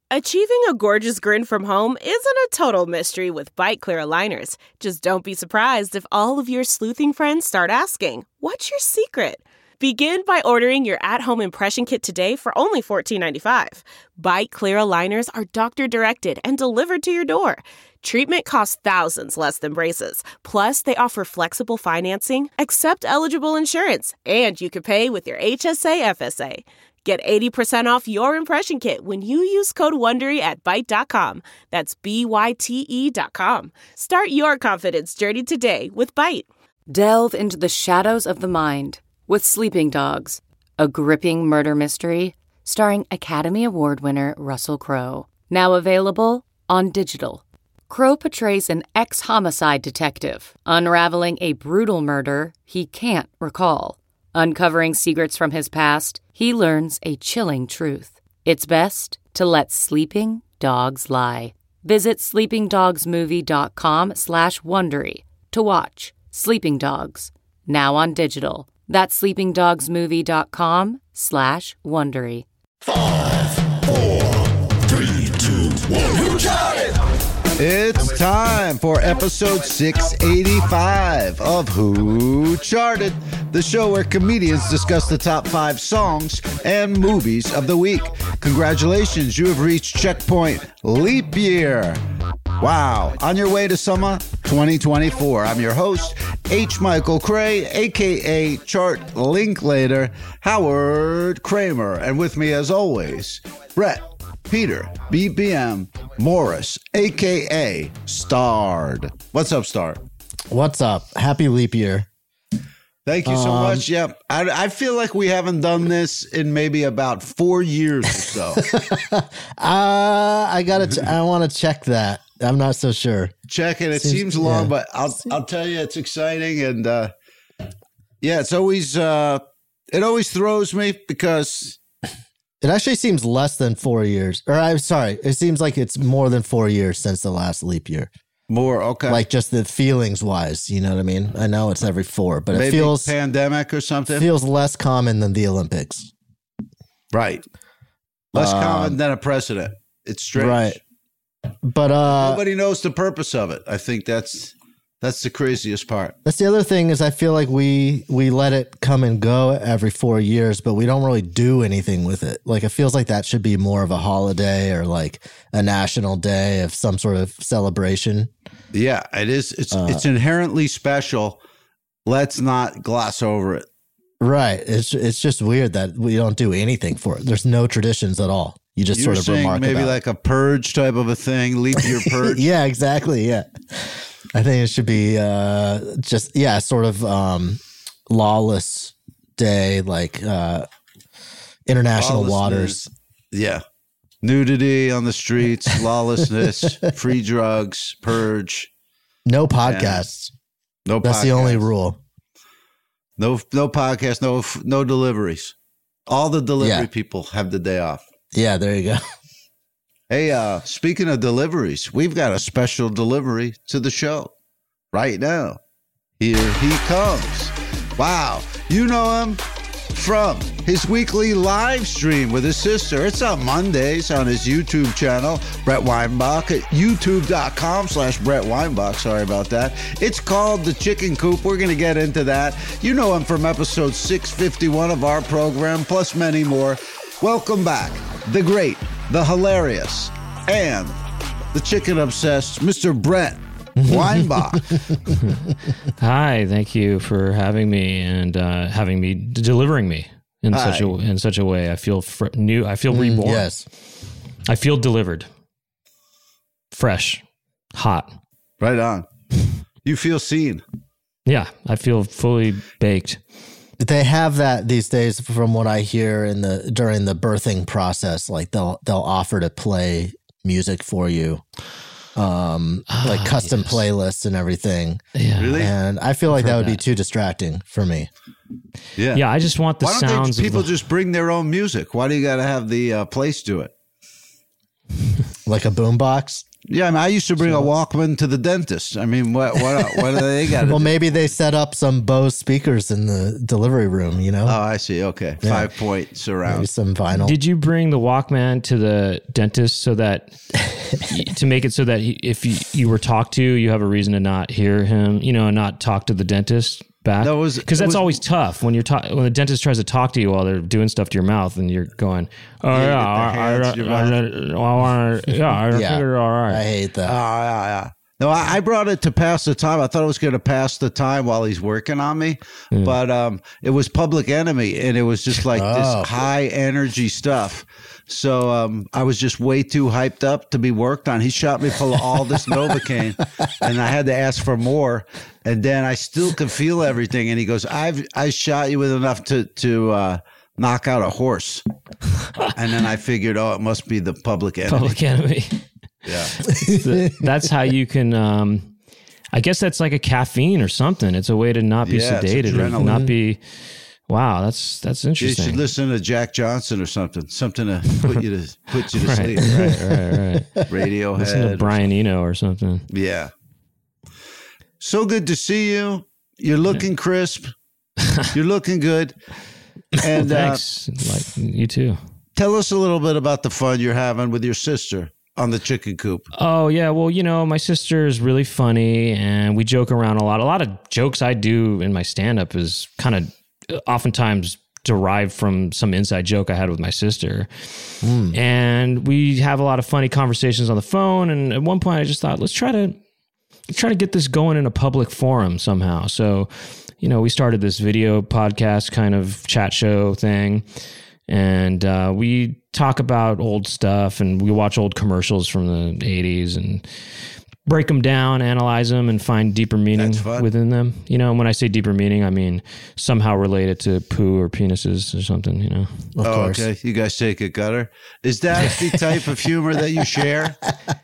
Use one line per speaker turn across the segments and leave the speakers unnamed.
Achieving a gorgeous grin from home isn't a total mystery with Byte Clear aligners. Just don't be surprised if all of your sleuthing friends start asking, "What's your secret?" Begin by ordering your at-home impression kit today for only $14.95. Byte Clear aligners are doctor-directed and delivered to your door. Treatment costs thousands less than braces. Plus, they offer flexible financing, accept eligible insurance, and you can pay with your HSA FSA. Get 80% off your impression kit when you use code WONDERY at Byte.com. That's BYTE.com. Start your confidence journey today with Byte.
Delve into the shadows of the mind with Sleeping Dogs, a gripping murder mystery starring Academy Award winner Russell Crowe. Now available on digital. Crowe portrays an ex-homicide detective unraveling a brutal murder he can't recall. Uncovering secrets from his past, he learns a chilling truth. It's best to let sleeping dogs lie. Visit sleepingdogsmovie.com/Wondery to watch Sleeping Dogs, now on digital. That's sleepingdogsmovie.com/Wondery.
5, 4, 3, 2, 1. Who got it?
It's time for episode 685 of Who Charted, the show where comedians discuss the top 5 songs and movies of the week. Congratulations, you have reached checkpoint leap year. Wow, on your way to summer 2024. I'm your host, H. Michael Cray, a.k.a. Chart Linklater, Howard Kramer. And with me, as always, Brett Peter BBM Morris, a.k.a. Starred. What's up, Starred?
What's up? Happy leap year.
Thank you so much. Yep. I feel like we haven't done this in maybe about 4 years or so.
I want to check that. I'm not so sure.
Check it. It seems long, but I'll tell you, it's exciting. And yeah, it's always, it always throws me because
it actually seems less than 4 years. Or I'm sorry, it seems like it's more than 4 years since the last leap year.
More, okay.
Like just the feelings wise, you know what I mean? I know it's every 4, but
maybe
it feels
pandemic or something.
Feels less common than the Olympics.
Right. Less common than a president. It's strange.
Right. But
nobody knows the purpose of it. I think that's the craziest part.
That's the other thing is I feel like we let it come and go every 4 years, but we don't really do anything with it. Like it feels like that should be more of a holiday or like a national day of some sort of celebration.
Yeah, it is. It's inherently special. Let's not gloss over it.
Right. It's just weird that we don't do anything for it. There's no traditions at all. You just sort of remark
maybe
about
like a purge type of a thing, leap year purge.
Yeah, exactly. Yeah. I think it should be sort of lawless day, like international waters.
Yeah. Nudity on the streets, lawlessness, free drugs, purge.
No podcasts.
No podcasts.
That's the only rule.
No podcasts, no deliveries. All the delivery people have the day off.
Yeah, there you go.
Hey, speaking of deliveries, we've got a special delivery to the show right now. Here he comes. Wow. You know him from his weekly live stream with his sister. It's on Mondays on his YouTube channel, Brett Weinbach, at youtube.com/Brett Weinbach. Sorry about that. It's called The Chicken Coop. We're going to get into that. You know him from episode 651 of our program, plus many more. Welcome back, the great, the hilarious, and the chicken obsessed Mr. Brett Weinbach.
Hi, thank you for having me and delivering me in such a way. I feel new. I feel reborn.
Yes,
I feel delivered, fresh, hot.
Right on. You feel seen.
Yeah, I feel fully baked.
They have that these days, from what I hear during the birthing process. Like they'll offer to play music for you, like custom playlists and everything.
Yeah,
really.
And I feel like that would be too distracting for me.
Yeah,
yeah. I just want the sounds.
People just bring their own music. Why do you got to have the place do it?
Like a boombox.
Yeah, I mean, I used to bring a Walkman to the dentist. I mean, what do they got?
Well, maybe they set up some Bose speakers in the delivery room, you know?
Oh, I see. Okay. 5-point surround.
Maybe some vinyl.
Did you bring the Walkman to the dentist so that to make it so that if you were talked to, you have a reason to not hear him, you know, and not talk to the dentist back? Because that's always tough when when the dentist tries to talk to you while they're doing stuff to your mouth, and you're going, "Oh I figured all right."
I hate that.
Yeah. No, I brought it to pass the time. I thought it was going to pass the time while he's working on me, but it was Public Enemy, and it was just like this high energy stuff. So I was just way too hyped up to be worked on. He shot me full of all this Novocaine, and I had to ask for more. And then I still could feel everything. And he goes, I shot you with enough to knock out a horse. And then I figured, it must be the Public Enemy.
Public Enemy.
Yeah.
That's how you can, I guess that's like a caffeine or something. It's a way to not be sedated or not be, wow, that's interesting.
You should listen to Jack Johnson or something to put you to sleep.
Right.
Radiohead.
Listen to Brian Eno or something.
Yeah. So good to see you. You're looking crisp. You're looking good. And
thanks. Like you too.
Tell us a little bit about the fun you're having with your sister on the chicken coop.
Oh, yeah. Well, you know, my sister is really funny and we joke around a lot. A lot of jokes I do in my stand-up is kind of oftentimes derived from some inside joke I had with my sister. And we have a lot of funny conversations on the phone. And at one point I just thought, let's try to get this going in a public forum somehow. So, you know, we started this video podcast kind of chat show thing. And we talk about old stuff and we watch old commercials from the 80s and break them down, analyze them, and find deeper meaning within them. You know, when I say deeper meaning, I mean somehow related to poo or penises or something, you know.
Of course.
Okay. You guys take it, Gutter. Is that the type of humor that you share?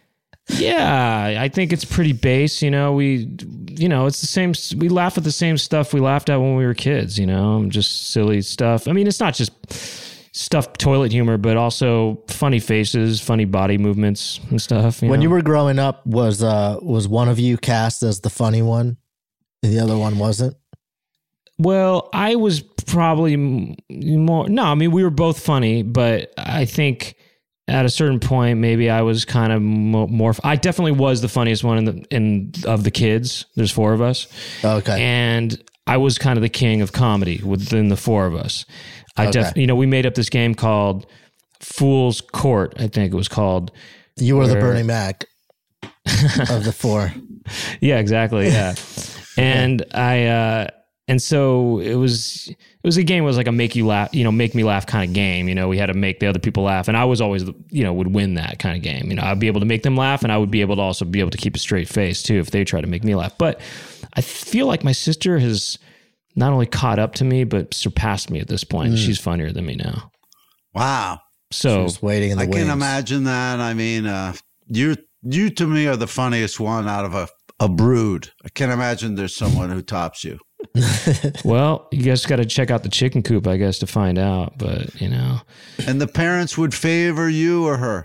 Yeah, I think it's pretty base. You know, it's the same. We laugh at the same stuff we laughed at when we were kids, you know, just silly stuff. I mean, it's not just stuff, toilet humor, but also funny faces, funny body movements and stuff.
When you were growing up, was one of you cast as the funny one? The other one wasn't?
Well, I was probably more. No, I mean, we were both funny, but I think at a certain point, maybe I was kind of more. I definitely was the funniest one of the kids. There's 4 of us.
Okay.
And I was kind of the king of comedy within the 4 of us. We made up this game called Fool's Court, I think it was called.
You were the Bernie Mac of the 4.
Yeah, exactly. Yeah. And and so it was a game. It was like a make me laugh kind of game. You know, we had to make the other people laugh, and I was always, would win that kind of game. You know, I'd be able to make them laugh, and I would be able to also be able to keep a straight face too if they try to make me laugh. But I feel like my sister has not only caught up to me, but surpassed me at this point. She's funnier than me now.
Wow.
So
she's waiting in the wings.
I can imagine that. I mean, you to me are the funniest one out of a brood. I can't imagine there's someone who tops you.
Well, you guys got to check out the chicken coop, I guess, to find out. But, you know. And
the parents would favor you or her?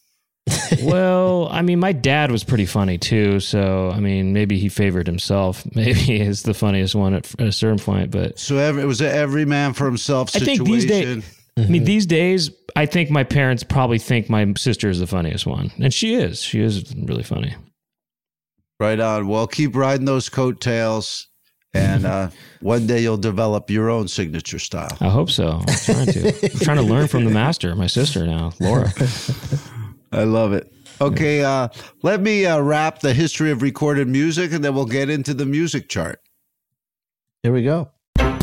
Well, I mean, my dad was pretty funny too. So, I mean, maybe he favored himself. Maybe he's the funniest one at a certain point. But
so it was an every man for himself situation.
I think these days, I think my parents probably think my sister is the funniest one. And she is. She is really funny.
Right on. Well, keep riding those coattails. And one day you'll develop your own signature style.
I hope so. I'm trying to learn from the master, my sister now, Laura.
I love it. Okay, let me wrap the history of recorded music, and then we'll get into the music chart.
Here we go.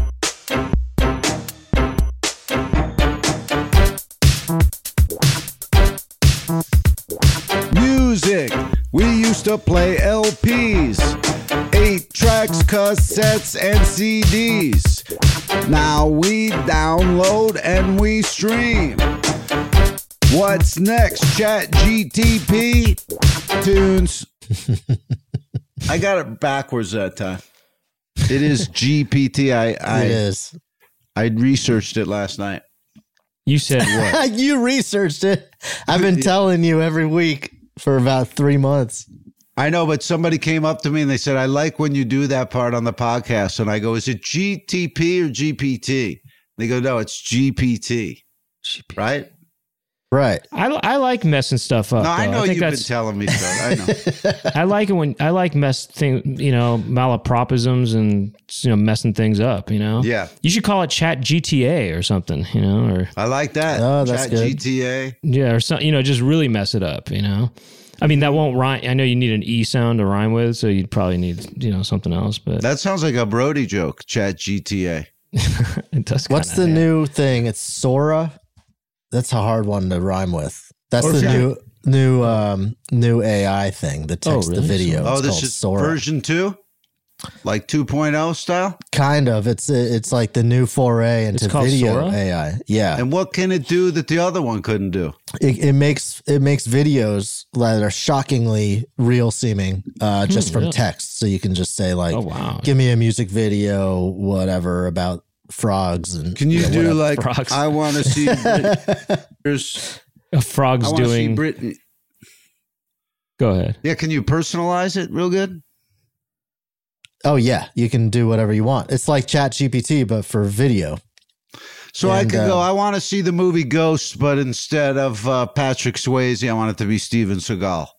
Music. We used to play LPs, 8 tracks, cassettes, and CDs. Now we download and we stream. What's next? ChatGTP? Tunes. I got it backwards that time. It is GPT.
It is.
I researched it last night.
You said what?
You researched it. I've been telling you every week. for about 3 months.
I know, but somebody came up to me and they said, I like when you do that part on the podcast. And I go, is it GTP or GPT? They go, no, it's GPT. Right?
Right.
I like messing stuff up.
No, I
though.
know
think
you've been
that's-
telling me so. I know.
I like it when I like malapropisms and messing things up.
Yeah.
You should call it Chat GTA or something. Or
I like that.
Oh, that's
Chat
good.
GTA.
yeah, or something. Just really mess it up. I mean, that won't rhyme. I know you need an E sound to rhyme with, so you'd probably need something else. But
That sounds like a Brody joke. Chat GTA.
it does.
What's the new thing? It's Sora. That's a hard one to rhyme with. That's
Or
the new AI thing, the text to
really?
video.
Oh,
It's
this
called
is
Sora.
version 2? Like 2.0 style?
Kind of. It's like the new foray into
It's called
video
Sora?
AI. Yeah.
And what can it do that the other one couldn't do?
It makes videos that are shockingly real seeming just from
really?
text. So you can just say like,
Oh wow.
give me a music video, whatever, about frogs. And
Can you do
whatever.
like,
Frogs.
I want to see Britney.
A frog's
I want to see
doing.
Britney.
Go ahead.
Yeah, can you personalize it real good?
Oh yeah, you can do whatever you want. It's like Chat GPT, but for video.
So I
And,
could go, I want to see the movie Ghost, but instead of Patrick Swayze, I want it to be Steven Seagal.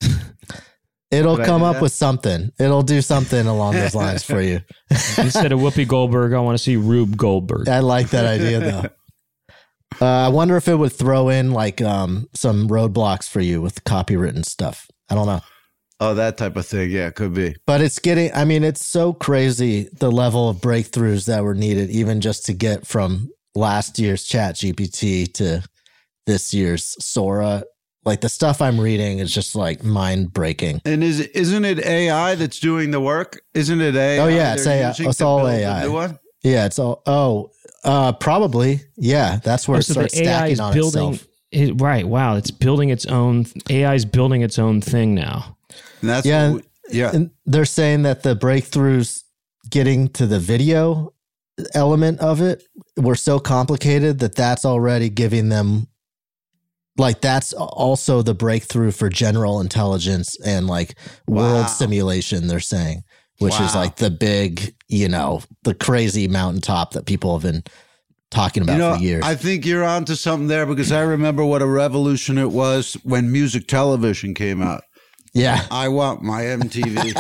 It'll
Could I
come
do
up
that?
with something. It'll do something along those lines for you.
Instead of Whoopi Goldberg, I want to see Rube Goldberg.
I like that idea though. I wonder if it would throw in like some roadblocks for you with copywritten stuff. I don't know.
Oh, that type of thing. Yeah, could be.
But it's so crazy the level of breakthroughs that were needed, even just to get from last year's Chat GPT to this year's Sora. Like the stuff I'm reading is just like mind breaking.
And isn't it AI that's doing the work? Isn't it AI?
Oh, yeah, it's
they're
AI.
using
It's
to
all
build the
AI.
new one?
Yeah, it's all. Probably. Yeah, that's where it
So
starts stacking on itself.
Right. Wow. It's building its own. AI is building its own thing now.
And that's
Yeah,
what yeah.
And they're saying that the breakthroughs getting to the video element of it were so complicated that that's already giving them, like, that's also the breakthrough for general intelligence and like world simulation, they're saying, which is like the big, the crazy mountaintop that people have been talking about for years.
I think you're onto something there because I remember what a revolution it was when music television came out.
Yeah.
I want my MTV.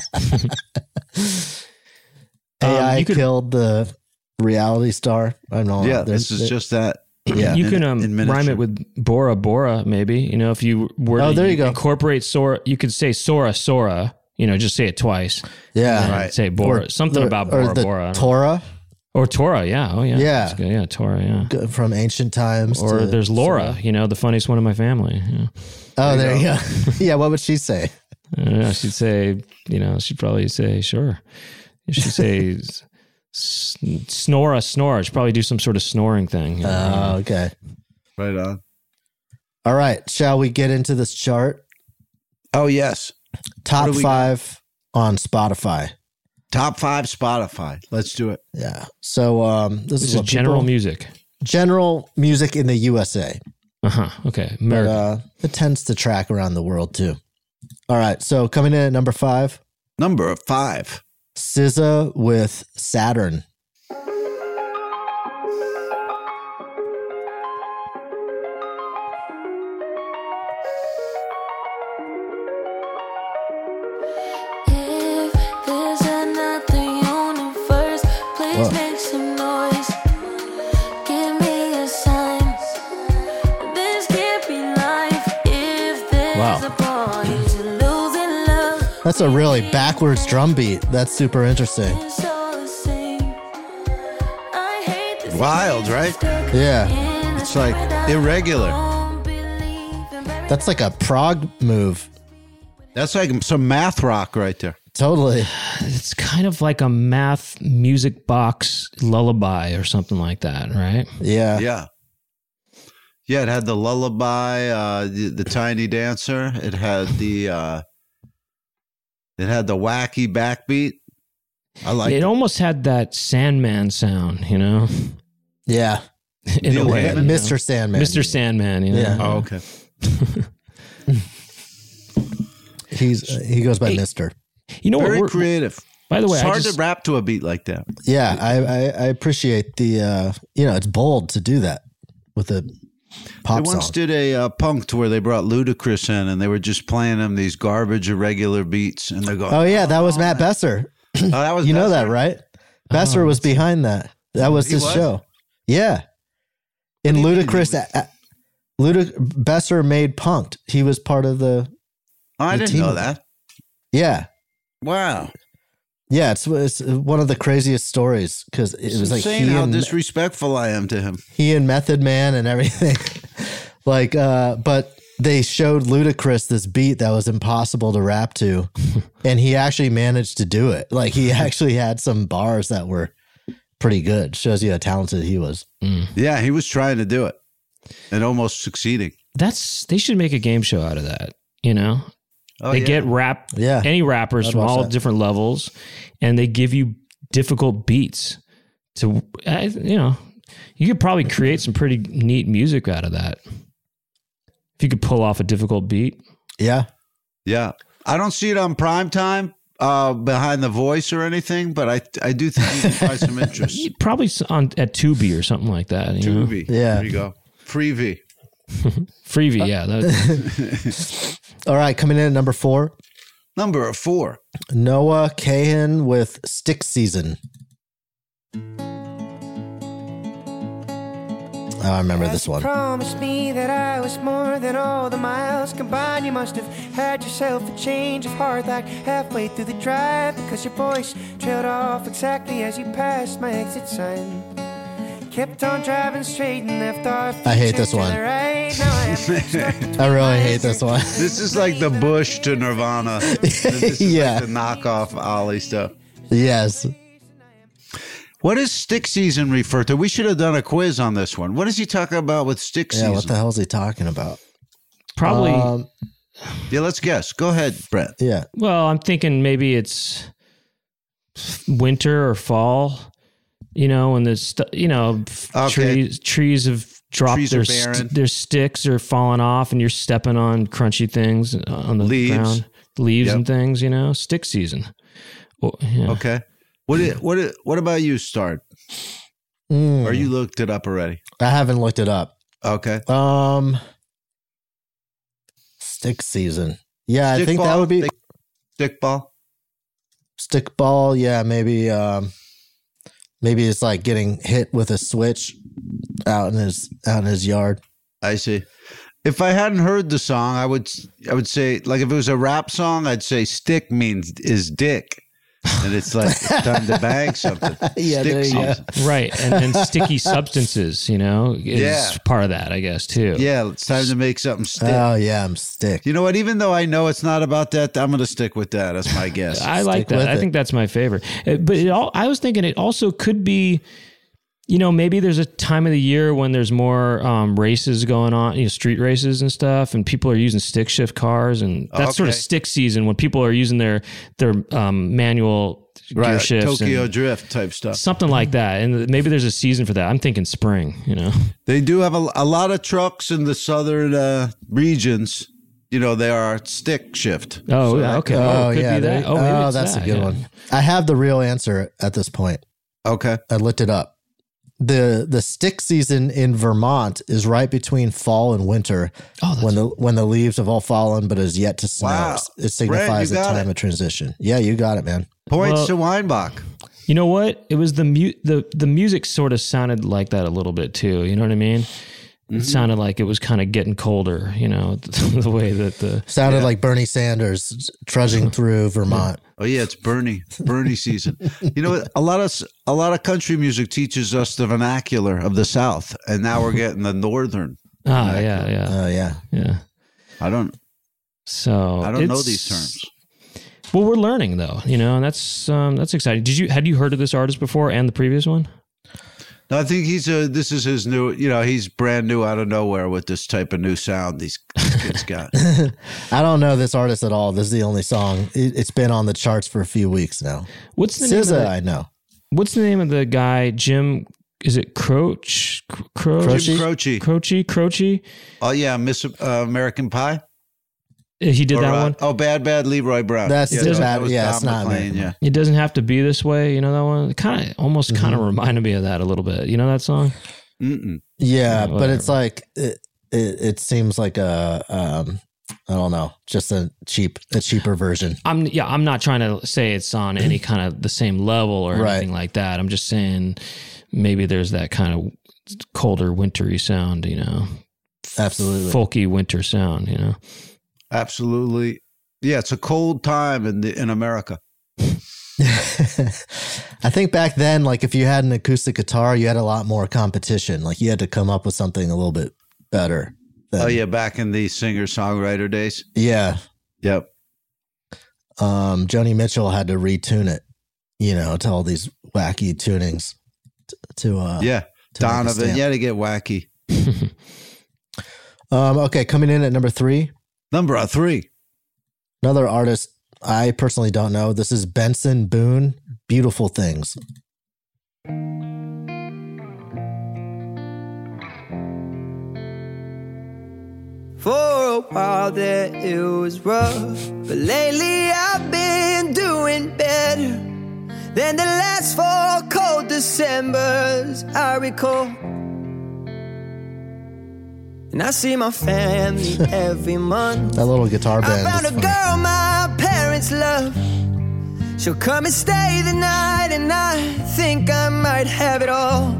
AI killed the reality star. I don't know.
Yeah, this is just that.
Yeah.
You can
in miniature.
rhyme it with Bora Bora, maybe. If you were
Oh, there you go.
incorporate Sora, you could say Sora Sora. Just say it twice.
Yeah.
And
Right.
say Bora. Something about Bora
the
Bora.
Torah
Or Torah, yeah. Oh, yeah.
Yeah.
That's good. Yeah, Torah, yeah.
from ancient times.
Or
to
there's Laura, the funniest one in my family. Yeah.
Oh, there you go. Yeah, what would she say?
She'd say, she'd probably say, sure. She'd say, snora. She'd probably do some sort of snoring thing.
Oh, okay.
Right on.
All right. Shall we get into this chart?
Oh, yes.
Top
do we
5 on Spotify.
Top 5 Spotify. Let's do it.
Yeah. So this
This
is
is
what
general
people-
music.
General music in the USA.
Okay.
But
America.
it tends to track around the world too. All right. So coming in at number 5,
Number 5.
SZA with Saturn.
If there's another universe, please
Whoa.
make some noise. Give me a sign. This can't be life. If there's
Wow.
a point to losing love,
That's a really backwards drum beat. That's super interesting.
it's all the same. I hate this
Wild, right?
Yeah.
It's like irregular.
That's like a prog move.
That's like some math rock right there.
Totally.
It's kind of like a math music box lullaby or something like that, right?
Yeah.
Yeah. Yeah, it had the lullaby, the tiny dancer. It had the wacky backbeat. I like
It almost had that Sandman sound,
Yeah.
In
Neil
a way,
Gaiman?
Mr. Sandman.
Mr. Sandman,
Yeah.
Oh, okay.
He goes by Mister.
You know
Very
what?
creative.
By the way,
It's hard to rap to a beat like that.
Yeah, I appreciate the it's bold to do that with a pop
They
song.
once did a punked where they brought Ludacris in and they were just playing him these garbage irregular beats and they're going,
Oh yeah, that was Matt Besser.
oh, that was
You know
Besser?
that, right? Besser was behind that. That was
He
his
was?
show. Yeah. In
do you mean
Ludacris, Besser made Punked. He was part of the.
Oh, I
the
didn't
team
know
of
that.
Yeah.
Wow.
Yeah, it's one of the craziest stories because it was like
Insane how disrespectful I am to him.
he and Method Man and everything. But they showed Ludacris this beat that was impossible to rap to, and he actually managed to do it. Like he actually had some bars that were pretty good. Shows you how talented he was.
Yeah, he was trying to do it and almost succeeding.
they should make a game show out of that. You know,
Oh,
they
yeah.
get any rappers
I'd
from
watch
all
that.
different levels, and they give you difficult beats to, you could probably create some pretty neat music out of that. If you could pull off a difficult beat.
Yeah.
Yeah. I don't see it on prime time behind the voice or anything, but I do think you can find some interest.
Probably at Tubi or something like that. You know?
Tubi.
Yeah.
There you go. Freebie.
Freebie, yeah. That,
All right, coming in at number 4,
Number 4.
Noah Kahan with Stick Season. Oh, I remember this one.
Promised me that I was more than all the miles combined. You must have had yourself a change of heart like halfway through the drive, because your voice trailed off exactly as you passed my exit sign. Kept on driving straight and left our
I hate this one.
Right now I am stuck between
I really
my
hate this one.
This is like the Bush to Nirvana. This is
Yeah.
like the knockoff Ollie stuff.
Yes.
What does stick season refer to? We should have done a quiz on this one. What is he talking about with stick
Yeah,
season?
what the hell is he talking about?
probably,
Yeah, let's guess. Go ahead, Brett.
Yeah.
well, I'm thinking maybe it's winter or fall, when there's,
Okay.
trees have dropped
Trees are barren.
their sticks are falling off and you're stepping on crunchy things on the
Leaves.
ground. Leaves
Yep.
and things, stick season. Well, yeah.
Okay. What about you, Start? Or you looked it up already?
I haven't looked it up.
Okay.
Stick season. Yeah, I
Stick
think that
ball?
would be
Stick ball?
stick ball. Yeah, maybe it's like getting hit with a switch out in his yard.
I see. If I hadn't heard the song, I would say, like, if it was a rap song, I'd say stick is dick. And it's like it's time to bang something.
Yeah,
Stick
there you go.
season.
Right. And sticky substances, is
Yeah.
part of that, I guess, too.
Yeah, it's time to make something stick.
Oh yeah, I'm stick.
You know what? Even though I know it's not about that, I'm going to stick with that. That's my guess.
I like
Stick with
that. I
it.
think that's my favorite. But I was thinking it also could be, maybe there's a time of the year when there's more races going on, street races and stuff, and people are using stick shift cars, and that's sort of
Okay.
stick season when people are using their manual gear
Right,
shifts,
Tokyo
and
Drift type stuff.
something like that. And maybe there's a season for that. I'm thinking spring.
They do have a lot of trucks in the southern regions. They are stick shift.
Oh,
So
yeah,
that
okay.
could-
Oh, it could be that. Oh, maybe it's
that's
that,
a good
yeah.
one. I have the real answer at this point.
Okay.
I looked it up. The stick season in Vermont is right between fall and winter, when the leaves have all fallen but is yet to snow.
Wow.
It signifies
Brett,
a
you got
time
it.
of transition. Yeah, you got it, man.
Points
Well-
to Weinbach.
You know what? It was the music sort of sounded like that a little bit too. You know what I mean? It sounded like it was kind of getting colder, the way that the
Sounded like Bernie Sanders trudging through Vermont.
Oh yeah, it's Bernie season. You know what? A lot of country music teaches us the vernacular of the South, and now we're getting the Northern.
yeah.
Oh yeah.
I don't
So
know these terms.
Well, we're learning though, and that's exciting. Had you heard of this artist before and the previous one?
No, I think this is his new. He's brand new out of nowhere with this type of new sound these kids got.
I don't know this artist at all. This is the only song. It's been on the charts for a few weeks now.
What's the name
SZA,
of
I know.
What's the name of the guy? Jim? Is it Croce?
Croce?
Jim Croce.
Croce?
Oh yeah, Miss American Pie.
He did
Or,
that one.
Oh, Bad Leroy Brown.
That's the
that
bad.
was
Yeah,
Don
it's not
McLean,
me.
yeah.
It doesn't have to be this way. You know that one? Kind of, almost kind of reminded me of that a little bit. You know that song?
Mm-mm.
Yeah, but
whatever.
it's like it seems like a I don't know, just a cheaper version.
I'm not trying to say it's on any kind of the same level or
Right.
anything like that. I'm just saying maybe there's that kind of colder, wintry sound, you know,
Absolutely.
folky winter sound, you know.
Absolutely. Yeah, it's a cold time in America.
I think back then, like if you had an acoustic guitar, you had a lot more competition. Like you had to come up with something a little bit better. than-
Oh, yeah, back in the singer-songwriter days.
Yeah.
Yep.
Joni Mitchell had to retune it, you know, to all these wacky tunings to
Yeah.
to make a
Donovan,
stamp.
you had to get wacky.
Okay, coming in at number 3,
Number 3.
another artist I personally don't know. This is Benson Boone, Beautiful Things.
For a while there it was rough, but lately I've been doing better than the last 4 cold Decembers I recall. And I see my family every month.
That little guitar
I
band.
found
is
a
funny.
girl my parents love. She'll come and stay the night, and I think I might have it all.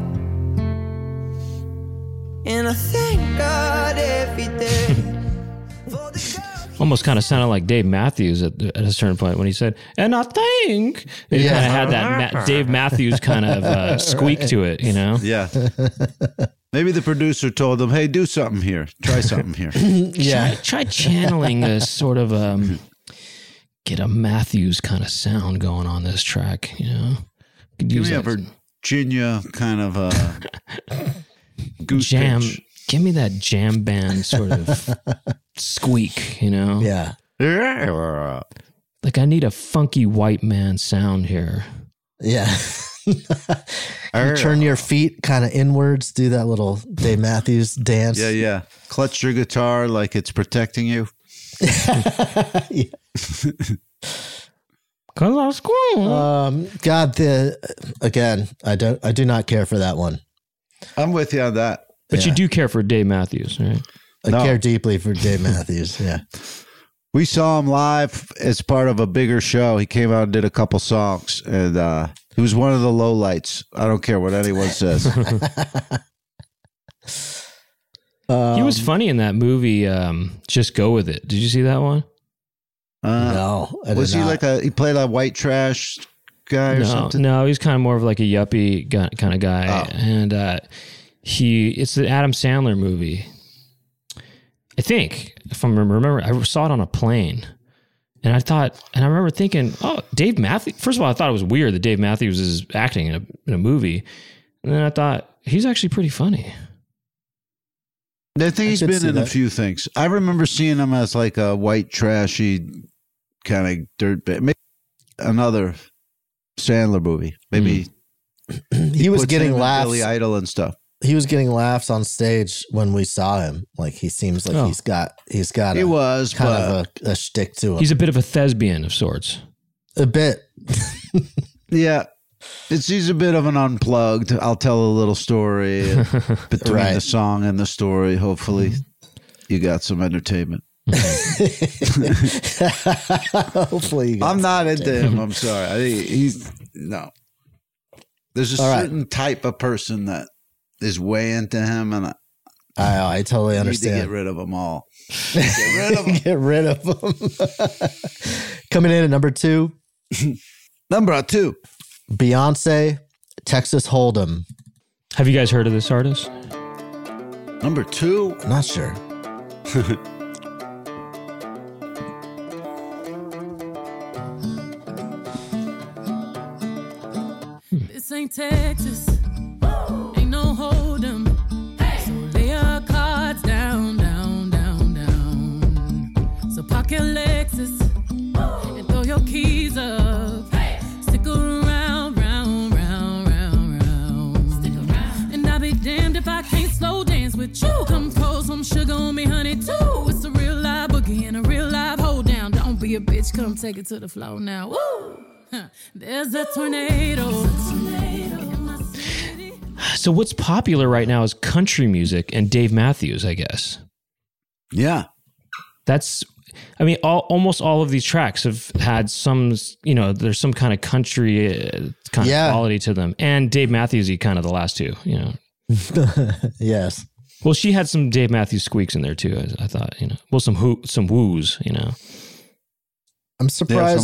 And I thank God every day for the girl.
Almost kind of sounded like Dave Matthews at a certain point when he said, "And I think," it
Yeah.
kind of had that Dave Matthews kind of squeak to it, you know.
Yeah. Maybe the producer told them, hey, do something here. Try something here.
Yeah.
Try channeling this sort of get a Matthews kind of sound going on this track, you know. Could
Give
use
me a
that
Virginia kind of goose
jam.
pitch.
Give me that jam band sort of squeak, you know.
Yeah.
Like I need a funky white man sound here.
Yeah. You turn your feet kind of inwards, do that little Dave Matthews dance.
Yeah, yeah. Clutch your guitar like it's protecting you.
Cause I screw.
God, I do not care for that one.
I'm with you on that.
But you
Yeah.
do care for Dave Matthews, right?
I
No.
care deeply for Dave Matthews. Yeah.
We saw him live as part of a bigger show. He came out and did a couple songs, and he was one of the lowlights. I don't care what anyone says.
He was funny in that movie. Just Go With It. Did you see that one?
No. I did
Was he
not.
like he played a white trash guy or something?
No, he's kind of more of like a yuppie kind of guy,
Oh.
and it's the Adam Sandler movie. I think, if I remember, I saw it on a plane, and I remember thinking, oh, Dave Matthews. First of all, I thought it was weird that Dave Matthews is acting in a movie, and then I thought he's actually pretty funny.
I think he's
could
been
see
in a
that.
few things. I remember seeing him as like a white trashy kind of dirtbag. Maybe another Sandler movie. Maybe
he was
puts
getting
him in
laughs.
Billy Idol and stuff.
He was getting laughs on stage when we saw him. Like he seems like
Oh.
he's got
He was,
kind
but
of a shtick to him.
He's a bit of a thespian of sorts.
a bit.
yeah, he's a bit of an unplugged. I'll tell a little story between
Right.
the song and the story. Hopefully, you got some entertainment.
Hopefully, you got
I'm not into him. I'm sorry. I think he's no. There's a
All right.
certain type of person that is way into him, and
I totally
I need to
understand.
get rid of them all. Get rid of them.
Get rid of them. Coming in at number 2,
Number 2.
Beyonce, Texas Hold'em.
Have you guys heard of this artist?
Number 2.
I'm not sure.
This ain't Texas. Ain't no hold'em. So lay your cards down, down, down, down. So park your Lexus and throw your keys up. Stick around, round, round, round, round. Stick around. And I'll be damned if I can't slow dance with you. Come pour some sugar on me, honey, too. It's a real live boogie and a real live your bitch, come take it to the floor now. Woo! There's a tornado. In my city.
So what's popular right now is country music and Dave Matthews, I guess.
Yeah.
Almost all of these tracks have had some, there's some kind of country kind of quality to them. And Dave Matthews, kind of the last two,
Yes.
Well, she had some Dave Matthews squeaks in there too, I thought, Well, some woos,
I'm surprised.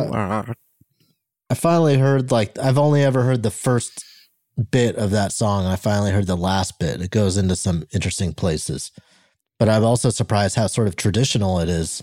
I finally heard, I've only ever heard the first bit of that song. I finally heard the last bit. It goes into some interesting places. But I'm also surprised how sort of traditional it is.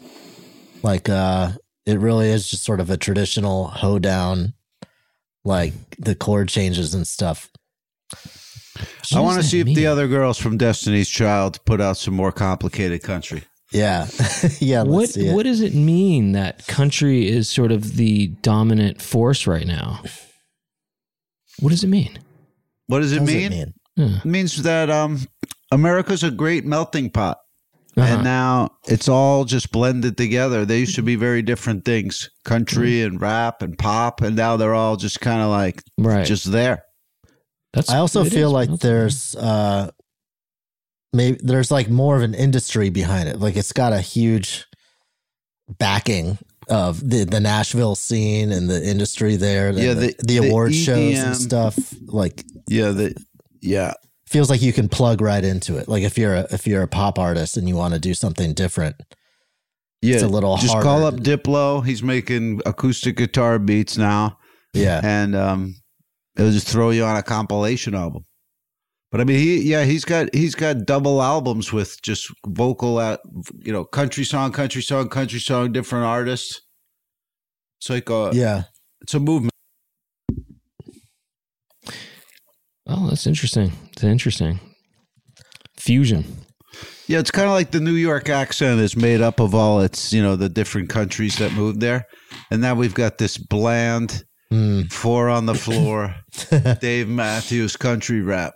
It really is just sort of a traditional hoedown, the chord changes and stuff.
I want to see if the other girls from Destiny's Child put out some more complicated country.
Yeah. Yeah.
What does it mean that country is sort of the dominant force right now? What does it mean?
What does it mean? It means that America's a great melting pot. And now it's all just blended together. They used to be very different things, country and rap and pop, and now they're all just kind of just there.
I also feel like there's there's more of an industry behind it. It's got a huge backing of the Nashville scene and the industry there. The award EDM shows and stuff. Feels like you can plug right into it. If you're a pop artist and you want to do something different, it's a little
just
harder.
Call up Diplo. He's making acoustic guitar beats now.
Yeah,
and it'll just throw you on a compilation album. But I mean, he's got double albums with just vocal, country song, different artists. It's it's a movement.
Oh, that's interesting. It's interesting. Fusion.
Yeah, it's kind of like the New York accent is made up of all its, the different countries that moved there. And now we've got this bland, four on the floor, Dave Matthews country rap.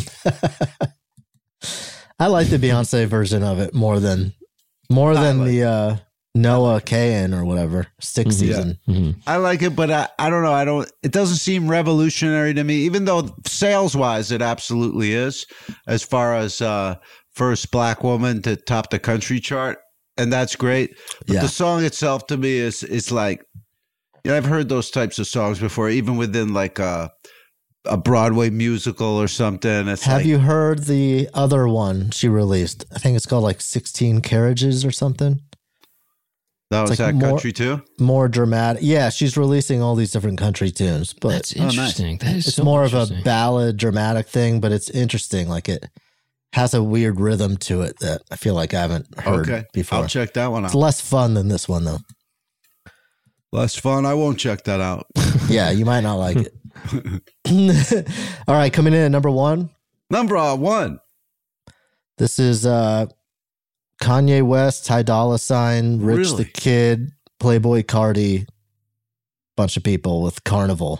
I like the Beyonce version of it more than the Noah Kahan or whatever, Six Season.
Yeah. Mm-hmm. I like it, but I don't know. It doesn't seem revolutionary to me, even though sales wise, it absolutely is, as far as first black woman to top the country chart. And that's great. But the song itself to me is like, I've heard those types of songs before, even within a Broadway musical or something.
Have you heard the other one she released? I think it's called 16 Carriages or something.
That was that country too?
More dramatic. Yeah, she's releasing all these different country tunes. But
that's interesting. That is
it's more of a ballad dramatic thing, but it's interesting. It has a weird rhythm to it that I feel like I haven't heard before.
I'll check that one out.
It's less fun than this one though.
Less fun? I won't check that out.
Yeah, you might not like it. All right, coming in at number one.
Number one.
This is Kanye West, Ty Dolla $ign, Rich the Kid, Playboi Carti, bunch of people with Carnival.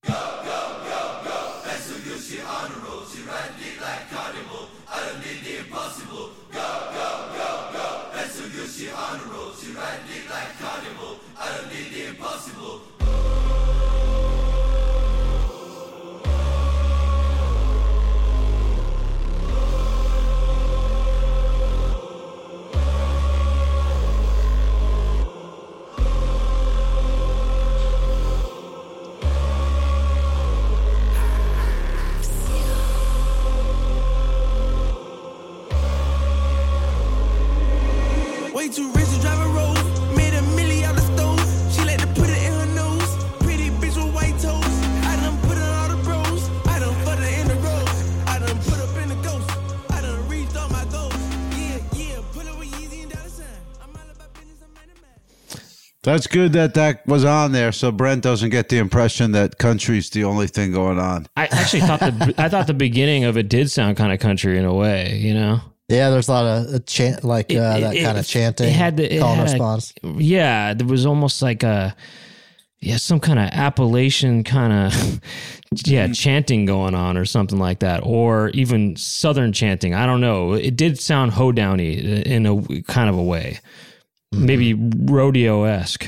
Too rich to drive a Rolls, made $1 million out the stove. She like to put it in her nose. Pretty bitch with white toes. I done put her all the bros. I done put her in the road. I done put up in the ghost. I done reached all my goals. Yeah, put her with Yeezy and Dollar $ign. I'm all about business, I'm man.
That's good that was on there, so Brent doesn't get the impression that country's the only thing going on.
I actually thought the beginning of it did sound kind of country in a way,
Yeah, there's a lot of chant, that kind of chanting. It had call and response.
There was almost some kind of Appalachian kind of chanting going on or something like that, or even Southern chanting. I don't know. It did sound hoedowny in a kind of a way. maybe rodeo-esque.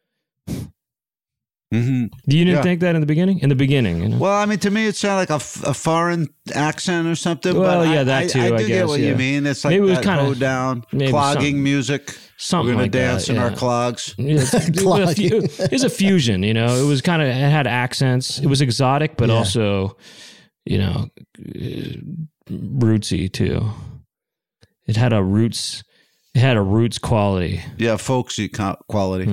Mm-hmm.
You didn't think that in the beginning? In the beginning, you know?
Well, I mean, to me, it sounded like a foreign accent or something.
Well,
but
yeah, that too,
I
I
do get
guess,
what
yeah.
you mean. It's like
Maybe it was
that
kinda-
hoedown,
maybe
clogging
something-
music.
something
We're gonna
like
dance
that,
in our
yeah.
clogs.
It's a fusion, you know. It was kind of, it had accents. It was exotic, but also, you know, rootsy too. It had a roots quality.
Yeah, folksy quality.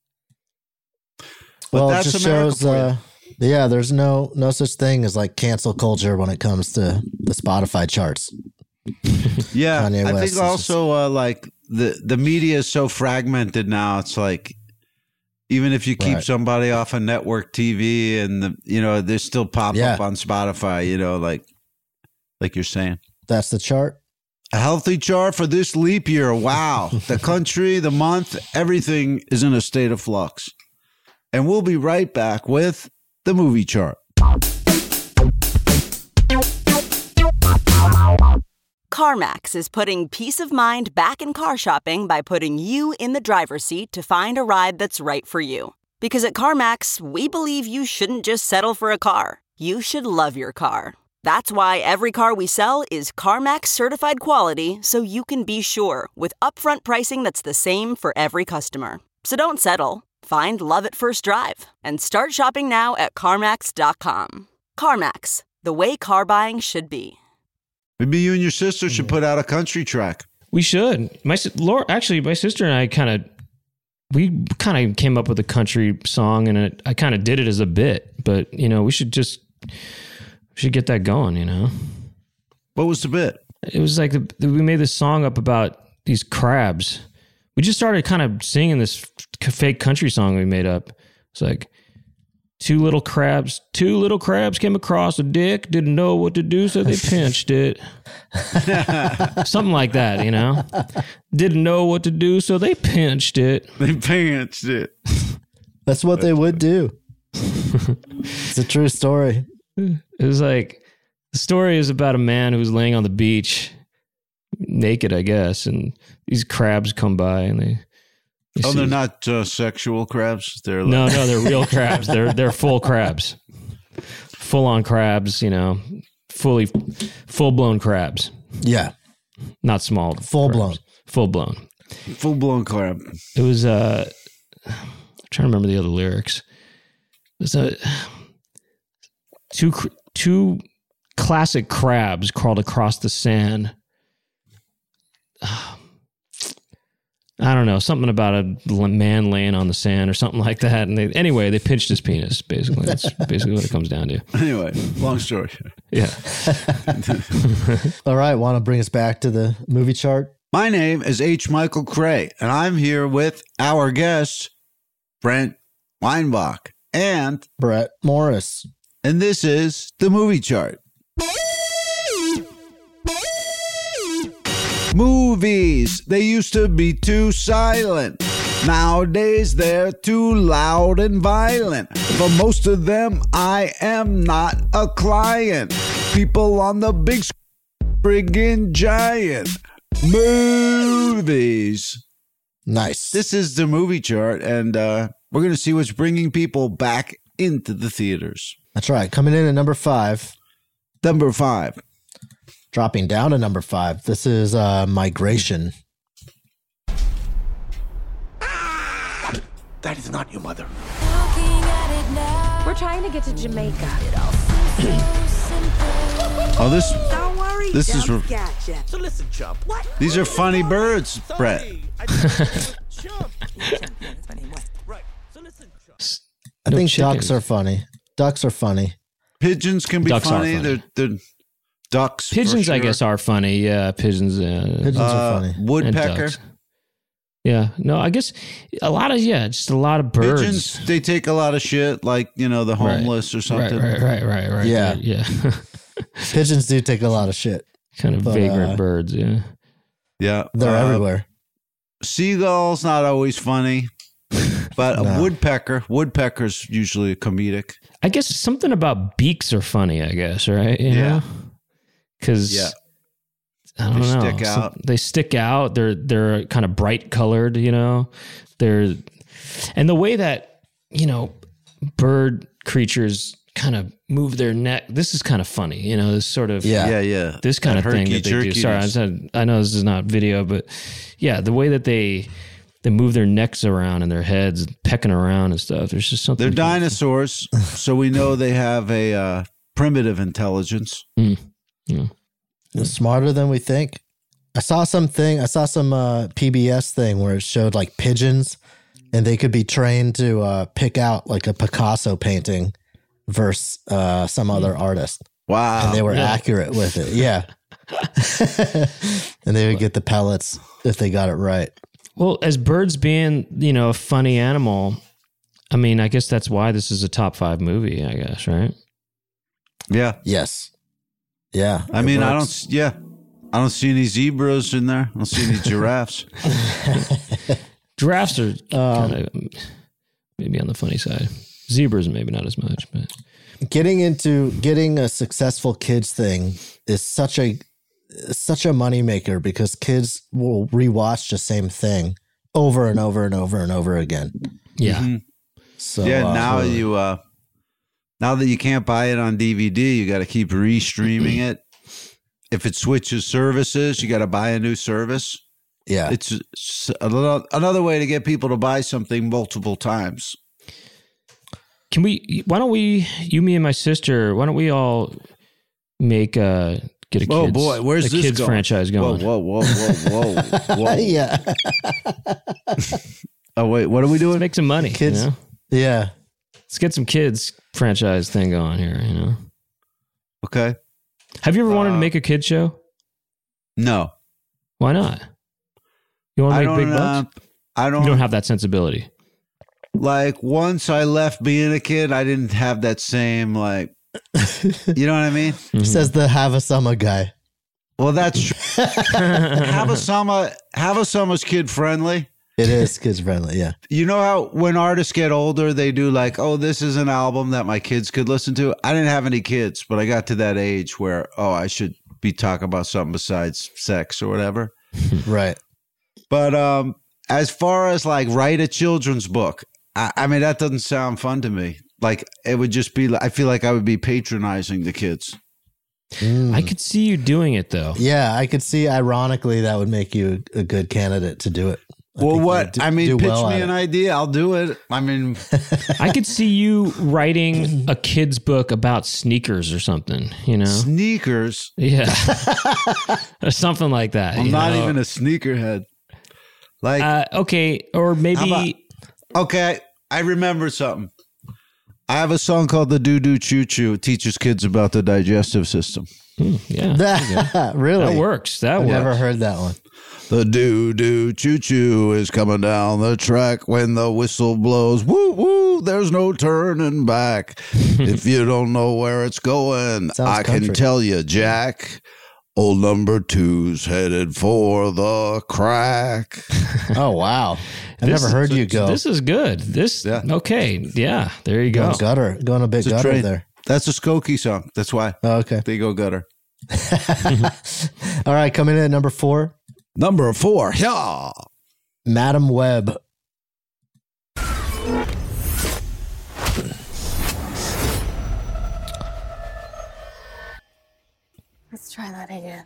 Well, it
that's
just
America
shows,
for you.
yeah, there's no such thing as like cancel culture when it comes to the Spotify charts.
Yeah,
Kanye
I
West
think
is
also like the media is so fragmented now. It's like even if you keep
Right.
somebody off of network TV and they still pop
Yeah.
up on Spotify. Like you're saying.
That's the chart.
A healthy chart for this leap year. Wow. The country, the month, everything is in a state of flux. And we'll be right back with the movie chart.
CarMax is putting peace of mind back in car shopping by putting you in the driver's seat to find a ride that's right for you. Because at CarMax, we believe you shouldn't just settle for a car. You should love your car. That's why every car we sell is CarMax certified quality, so you can be sure with upfront pricing that's the same for every customer. So don't settle. Find love at first drive and start shopping now at CarMax.com. CarMax, the way car buying should be.
Maybe you and your sister should put out a country track.
We should. Actually, my sister and I kind of came up with a country song, and I kind of did it as a bit. But we should get that going.
What was the bit?
It was like we made this song up about these crabs. We just started kind of singing this fake country song we made up. It's like, two little crabs came across a dick, didn't know what to do, so they pinched it. Something like that, Didn't know what to do, so they pinched it.
They pinched it.
That's what they would do. It's a true story.
It was like, the story is about a man who's laying on the beach, naked, I guess, and these crabs come by and they
Oh,
see-
they're not sexual crabs. They're
No, they're real crabs. They're full crabs, full on crabs. Full blown crabs.
Yeah,
not small.
Full blown.
Full blown
crab.
It was. I'm trying to remember the other lyrics. There's two classic crabs crawled across the sand. I don't know, something about a man laying on the sand or something like that. And they pinched his penis, basically. That's basically what it comes down to.
Anyway, long story.
Yeah.
All right, want to bring us back to the movie chart?
My name is H. Michael Cray, and I'm here with our guest, Brent Weinbach, and
Brett Morris.
And this is the movie chart. Movies, they used to be too silent. Nowadays, they're too loud and violent. For most of them, I am not a client. People on the big friggin' giant. Movies.
Nice.
This is the movie chart, and we're going to see what's bringing people back into the theaters.
That's right. Coming in at number 5.
Number 5.
Dropping down to number 5. This is Migration.
That is not your mother.
We're trying to get to Jamaica.
Oh, this.
Don't worry.
This is.
Gotcha.
So listen, chump. What?
These are funny birds, Brett.
I think ducks are funny. Ducks are funny.
Pigeons can be
Ducks are
funny.
funny.
They're ducks. for
Pigeons, I
sure.
guess, are funny. Yeah, pigeons.
Pigeons are funny.
Woodpecker.
And ducks. Yeah, no, I guess just a lot of birds.
Pigeons, they take a lot of shit, like, the homeless or something.
Right.
Yeah.
Yeah.
Pigeons do take a lot of shit.
Kind of
But,
vagrant birds, yeah.
Yeah.
They're everywhere.
Seagulls, not always funny. But a
No.
woodpecker's usually comedic.
I guess something about beaks are funny, I guess, right? You
Yeah.
know? Because
Yeah.
I don't know.
Stick out.
They stick out. They're kind of bright colored, you know. And the way that, you know, bird creatures kind of move their neck. This is kind of funny, you know, this sort of this kind of thing that they do. Sorry, I know this is not video, but yeah, the way that they move their necks around and their heads pecking around and stuff. There's just something.
They're dinosaurs, so we know they have a primitive intelligence.
Yeah.
They're smarter than we think. I saw some PBS thing where it showed like pigeons, and they could be trained to pick out like a Picasso painting versus some other artist.
Wow.
And they were accurate with it. Yeah. And they would get the pellets if they got it right.
Well, as birds being, you know, a funny animal, I mean, I guess that's why this is a top 5 movie, I guess, right?
Yeah.
Yes. Yeah.
I mean, I don't see any zebras in there. I don't see any giraffes.
Giraffes are kind of maybe on the funny side. Zebras, maybe not as much, but
getting a successful kids thing is such a moneymaker because kids will rewatch the same thing over and over and over and over again.
Yeah.
Mm-hmm.
So
now that you can't buy it on DVD, you got to keep restreaming it. If it switches services, you got to buy a new service.
Yeah.
It's another way to get people to buy something multiple times.
Why don't we, you, me, and my sister, why don't we all get a kids
going?
Franchise going?
Whoa.
Yeah.
Oh, wait, what are we doing?
Let's make some money.
Kids.
You know?
Yeah.
Let's get some kids franchise thing going here, you know?
Okay.
Have you ever wanted to make a kid show?
No.
Why not? You want to make big bucks? You don't have that sensibility.
Like, once I left being a kid, I didn't have that same, like, you know what I mean?
Mm-hmm. Says the Havasama guy.
Well, that's true. Havasama's kid friendly.
It is kids friendly, yeah.
You know how when artists get older, they do like, oh, this is an album that my kids could listen to? I didn't have any kids, but I got to that age where, I should be talking about something besides sex or whatever.
Right.
But as far as like write a children's book, I mean, that doesn't sound fun to me. Like, it would just be, I feel like I would be patronizing the kids.
I could see you doing it, though.
Yeah, I could see, ironically, that would make you a good candidate to do it.
Pitch me an idea. I'll do it. I mean,
I could see you writing a kid's book about sneakers or something, you know?
Sneakers?
Yeah. Or something like that.
I'm not even a sneakerhead. Like,
okay. Or maybe.
Okay. I remember something. I have a song called The Doo Doo Choo Choo. It teaches kids about the digestive system.
Yeah.
Really?
That works.
I've never heard that one.
The doo doo choo choo is coming down the track when the whistle blows. Woo woo, there's no turning back. If you don't know where it's going, I can tell you, Jack. Old number 2's headed for the crack.
Oh, wow. I've never heard you go.
This is good. Okay. Yeah. There you go.
Going a bit gutter there.
That's a Skokie song. That's why.
Oh, okay.
They go gutter.
All right. Coming in at number 4.
Number 4. Yeah.
Madam Web.
Let's try that again.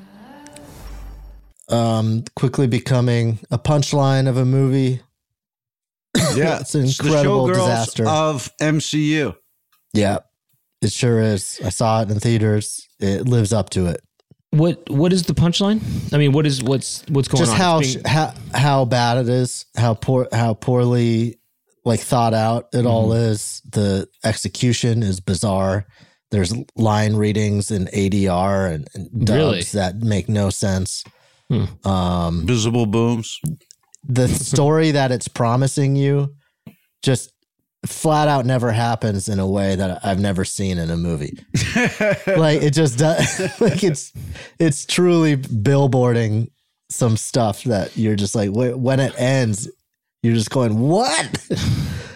Quickly becoming a punchline of a movie.
Yeah.
It's an incredible
the
disaster
of MCU.
Yeah, it sure is. I saw it in theaters. It lives up to it.
What is the punchline? I mean, what's going
just
on?
How bad it is, how poorly like thought out it all is. The execution is bizarre. There's line readings in ADR and dubs that make no sense.
Visible booms.
The story that it's promising you just flat out never happens in a way that I've never seen in a movie. Like, it just does. Like, it's truly billboarding some stuff that you're just like, when it ends, you're just going, what?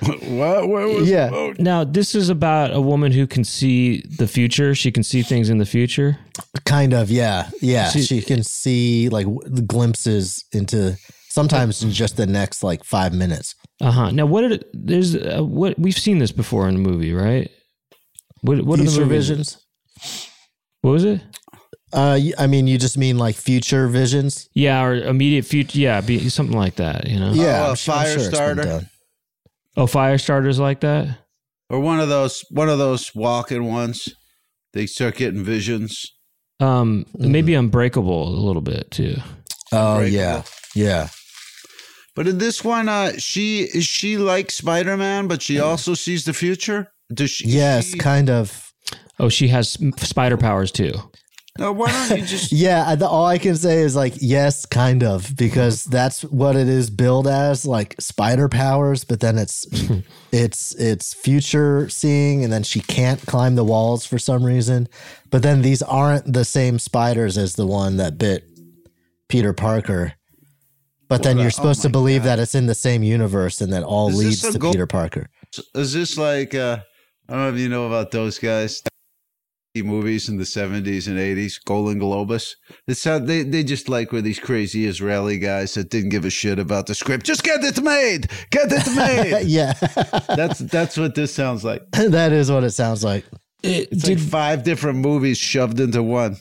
What? Where was
Yeah.
the boat?
Now, this is about a woman who can see the future. She can see things in the future.
Kind of, yeah. Yeah.
See-
She can see like glimpses into sometimes in just the next like 5 minutes.
Now, what we've seen this before in the movie, right? What are the
Future
movies?
visions.
What was it?
I mean, you just mean like future visions?
Yeah, or immediate future. Yeah, something like that. You know?
Yeah.
Oh, a
I'm sure it's been
Firestarter?
done.
Oh, fire starters like that.
Or one of those walking ones. They start getting visions.
Maybe Unbreakable a little bit too.
Oh,
Unbreakable.
yeah. Yeah.
But in this one, she like Spider-Man, but she also sees the future. Does she?
Yes, kind of.
Oh, she has spider powers too.
No, why don't you just?
Yeah, all I can say is like, yes, kind of, because that's what it is billed as, like spider powers, but then it's future seeing, and then she can't climb the walls for some reason. But then these aren't the same spiders as the one that bit Peter Parker. But then you're supposed to believe that it's in the same universe and that all
Is
leads
this a
to Peter Parker.
Is this like? I don't know if you know about those guys. Movies in the 70s and 80s, Golan Globus. It's how they just like were these crazy Israeli guys that didn't give a shit about the script. Just get it made. Get it made.
Yeah.
That's what this sounds like.
That is what it sounds like.
It's like 5 different movies shoved into one.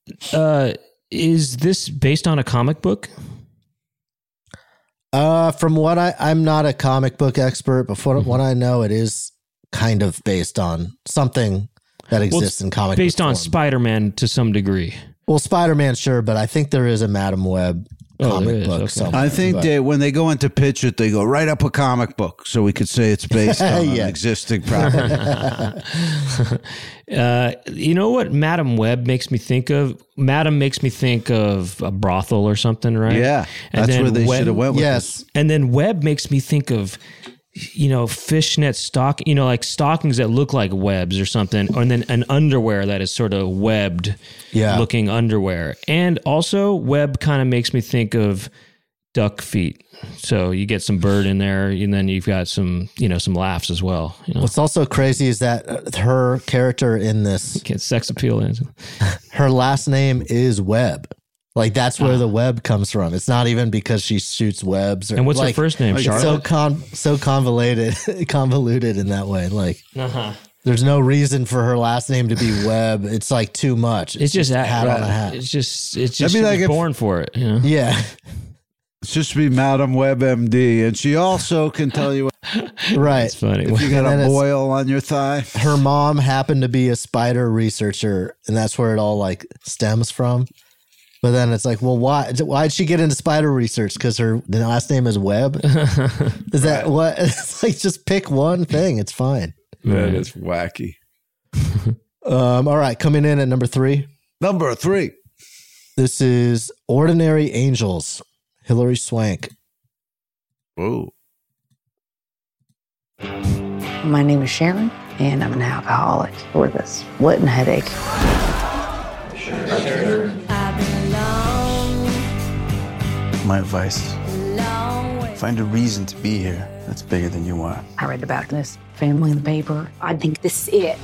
Is this based on a comic book?
From what I'm not a comic book expert, but from what I know, it is kind of based on something that exists in comic
based
book
on
form.
Spider-Man to some degree.
Well, Spider-Man, sure, but I think there is a Madam Web comic book.
Okay.
somewhere,
I think
but-
when they go into pitch it, they go write up a comic book so we could say it's based on
Yeah.
an existing property.
You know what Madam Web makes me think of? Madam makes me think of a brothel or something, right?
Yeah,
And
that's
then
where they
Web-
should have went with
Yes.
this.
And then Web makes me think of, fishnet stock, like stockings that look like webs or something, and then an underwear that is sort of webbed looking underwear. And also Web kind of makes me think of duck feet. So you get some bird in there, and then you've got some laughs as well.
What's also crazy is that her character in this,
Get sex appeal in.
her last name is Webb. Like that's where the web comes from. It's not even because she shoots webs. Or,
And what's her
like,
first name?
it's
Charlotte?
so convoluted in that way. Like there's no reason for her last name to be Webb. It's like too much.
It's just
a hat on a hat.
It's just
be
she
like
was
if-
born for it.
Yeah.
It's just be Madam Web MD, and she also can tell you
Right.
It's funny.
if you got
And then
a
it's-
boil on your thigh.
Her mom happened to be a spider researcher, and that's where it all like stems from. But then it's like, well, why'd she get into spider research? Because her last name is Webb? Is that what? It's like, just pick one thing. It's fine.
That is wacky.
All right. Coming in at number 3.
Number 3.
This is Ordinary Angels, Hilary Swank.
Whoa.
My name is Sharon, and I'm an alcoholic with a splitting headache.
My advice, find a reason to be here that's bigger than you are.
I read about this family in the paper. I think this is it.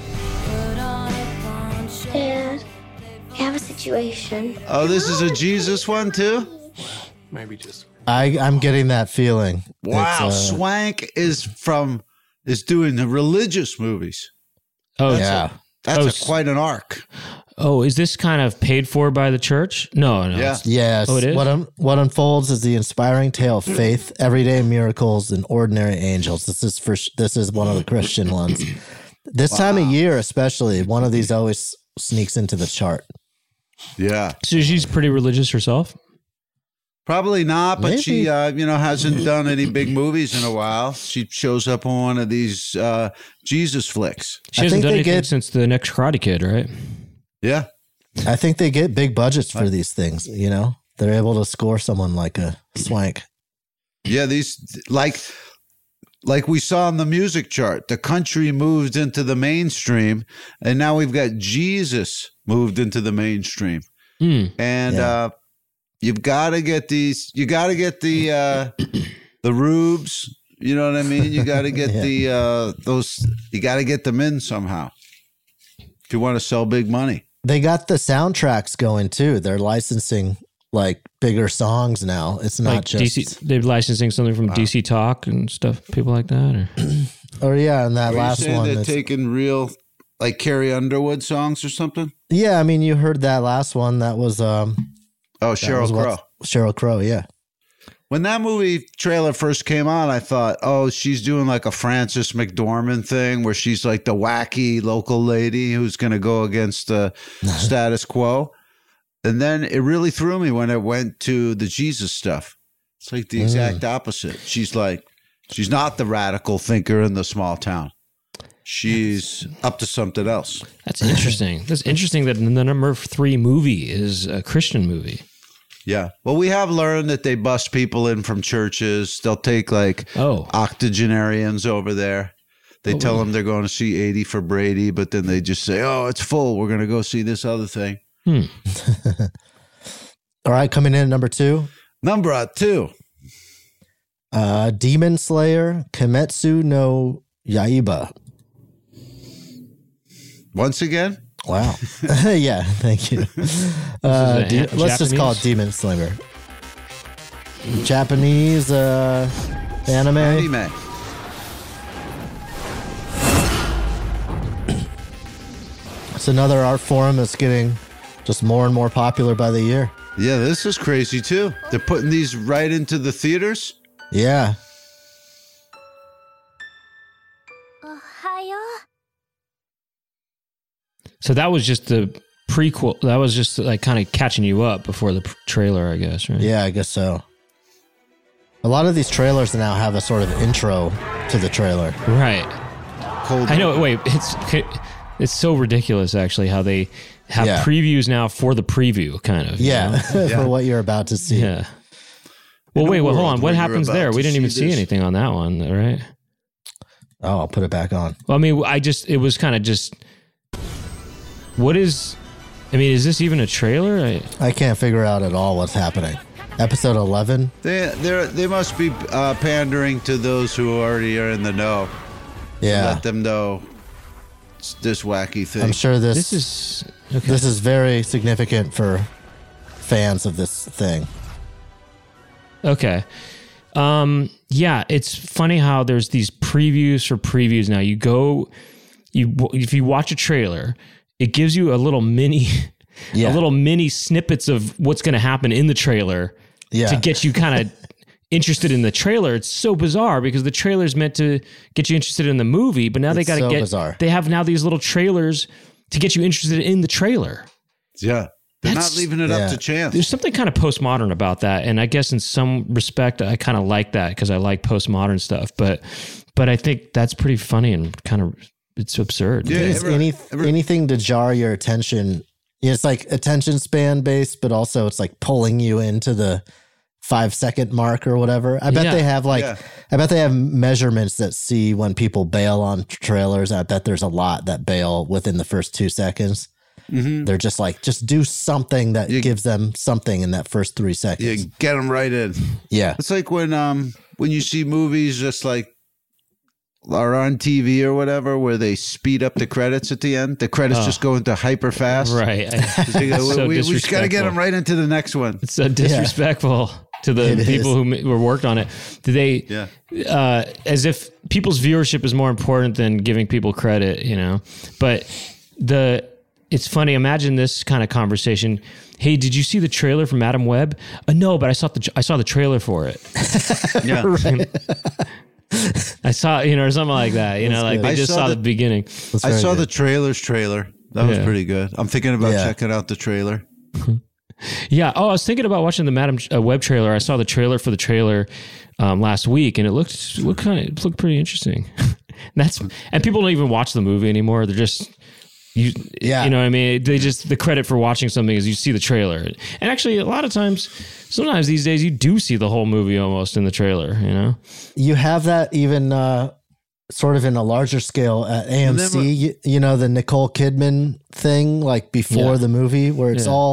Dad, I have a situation.
Oh, this is a Jesus one too?
Maybe just.
I'm getting that feeling.
Wow.
It's,
Swank is doing the religious movies.
Oh,
yeah.
That's quite an arc.
Oh, is this kind of paid for by the church? No.
Yeah.
Yes.
Oh, it is?
What unfolds is the inspiring tale of faith, everyday miracles, and ordinary angels. This is one of the Christian ones. This time of year, especially, one of these always sneaks into the chart.
Yeah.
So she's pretty religious herself?
Probably not, but
Maybe.
she, hasn't done any big movies in a while. She shows up on one of these Jesus flicks.
She hasn't done anything since the next Karate Kid, right?
Yeah.
I think they get big budgets for these things, They're able to score someone like a Swank.
Yeah, these like we saw on the music chart, the country moved into the mainstream, and now we've got Jesus moved into the mainstream. And you've got to get these. You got to get the Rubes, You know what I mean? You got to get you got to get them in somehow if you want to sell big money.
They got the soundtracks going too. They're licensing like bigger songs now. It's not
like
just
DC. They're licensing something from DC Talk and stuff. People like that,
or yeah, and that last one.
They're taking real like Carrie Underwood songs or something.
Yeah, I mean, you heard that last one. That was
Sheryl Crow.
Sheryl Crow, yeah.
When that movie trailer first came on, I thought, oh, she's doing like a Frances McDormand thing where she's like the wacky local lady who's going to go against the status quo. And then it really threw me when it went to the Jesus stuff. It's like the exact opposite. She's not the radical thinker in the small town. She's up to something else.
That's interesting. That's interesting that the number 3 movie is a Christian movie.
Yeah. Well, we have learned that they bust people in from churches. They'll take like octogenarians over there. They tell them they're going to see 80 for Brady, but then they just say, oh, it's full. We're going to go see this other thing.
All right, coming in at number 2.
Number 2.
Demon Slayer Kimetsu no Yaiba.
Once again?
Wow. Yeah, thank you. Let's just call it Demon Slayer. Japanese anime. It's another art form that's getting just more and more popular by the year.
Yeah, this is crazy too. They're putting these right into the theaters.
Yeah.
So that was just the prequel. That was just like kind of catching you up before the trailer, I guess, right?
Yeah, I guess so. A lot of these trailers now have a sort of intro to the trailer.
Right. I know. Wait, it's so ridiculous, actually, how they have previews now for the preview, kind of.
Yeah, for what you're about to see.
Yeah. Well, wait, hold on. What happens there? We didn't even see anything on that one, right?
Oh, I'll put it back on.
Well, I mean, it was kind of just... is this even a trailer?
I can't figure out at all what's happening. Episode 11?
They must be pandering to those who already are in the know.
Yeah.
Let them know it's this wacky thing.
I'm sure this is very significant for fans of this thing.
Okay. Yeah, it's funny how there's these previews for previews now. If you watch a trailer, it gives you a little mini snippets of what's going to happen in the trailer to get you kind of interested in the trailer. It's so bizarre because the trailer is meant to get you interested in the movie, but now they got to
bizarre.
They have now these little trailers to get you interested in the trailer.
Yeah. They're not leaving it up to chance.
There's something kind of postmodern about that. And I guess in some respect, I kind of like that because I like postmodern stuff. But I think that's pretty funny and kind of, it's absurd.
Yeah, anything to jar your attention. It's like attention span based, but also it's like pulling you into the 5-second mark or whatever. I bet they have measurements that see when people bail on trailers. I bet there's a lot that bail within the first 2 seconds. Mm-hmm. They're just like, just do something that gives them something in that first 3 seconds.
Yeah, get them right in.
Yeah.
It's like when you see movies just like are on TV or whatever, where they speed up the credits at the end. The credits just go into hyper fast.
Right.
We just got to get them right into the next one.
It's so disrespectful to the people who worked on it. Do they, as if people's viewership is more important than giving people credit, you know? But it's funny. Imagine this kind of conversation. Hey, did you see the trailer from Madam Web? No, but I saw the trailer for it.
Yeah.
I saw, or something like that. Like they just saw the beginning.
I saw the trailer. That was pretty good. I'm thinking about checking out the trailer.
Yeah. Oh, I was thinking about watching the Madam Web trailer. I saw the trailer for the trailer last week, and it looked pretty interesting. And people don't even watch the movie anymore. They're just. You know what I mean? They just, the credit for watching something is you see the trailer. And actually, a lot of times, sometimes these days, you do see the whole movie almost in the trailer,
You have that even sort of in a larger scale at AMC, the Nicole Kidman thing, like before the movie, where it's all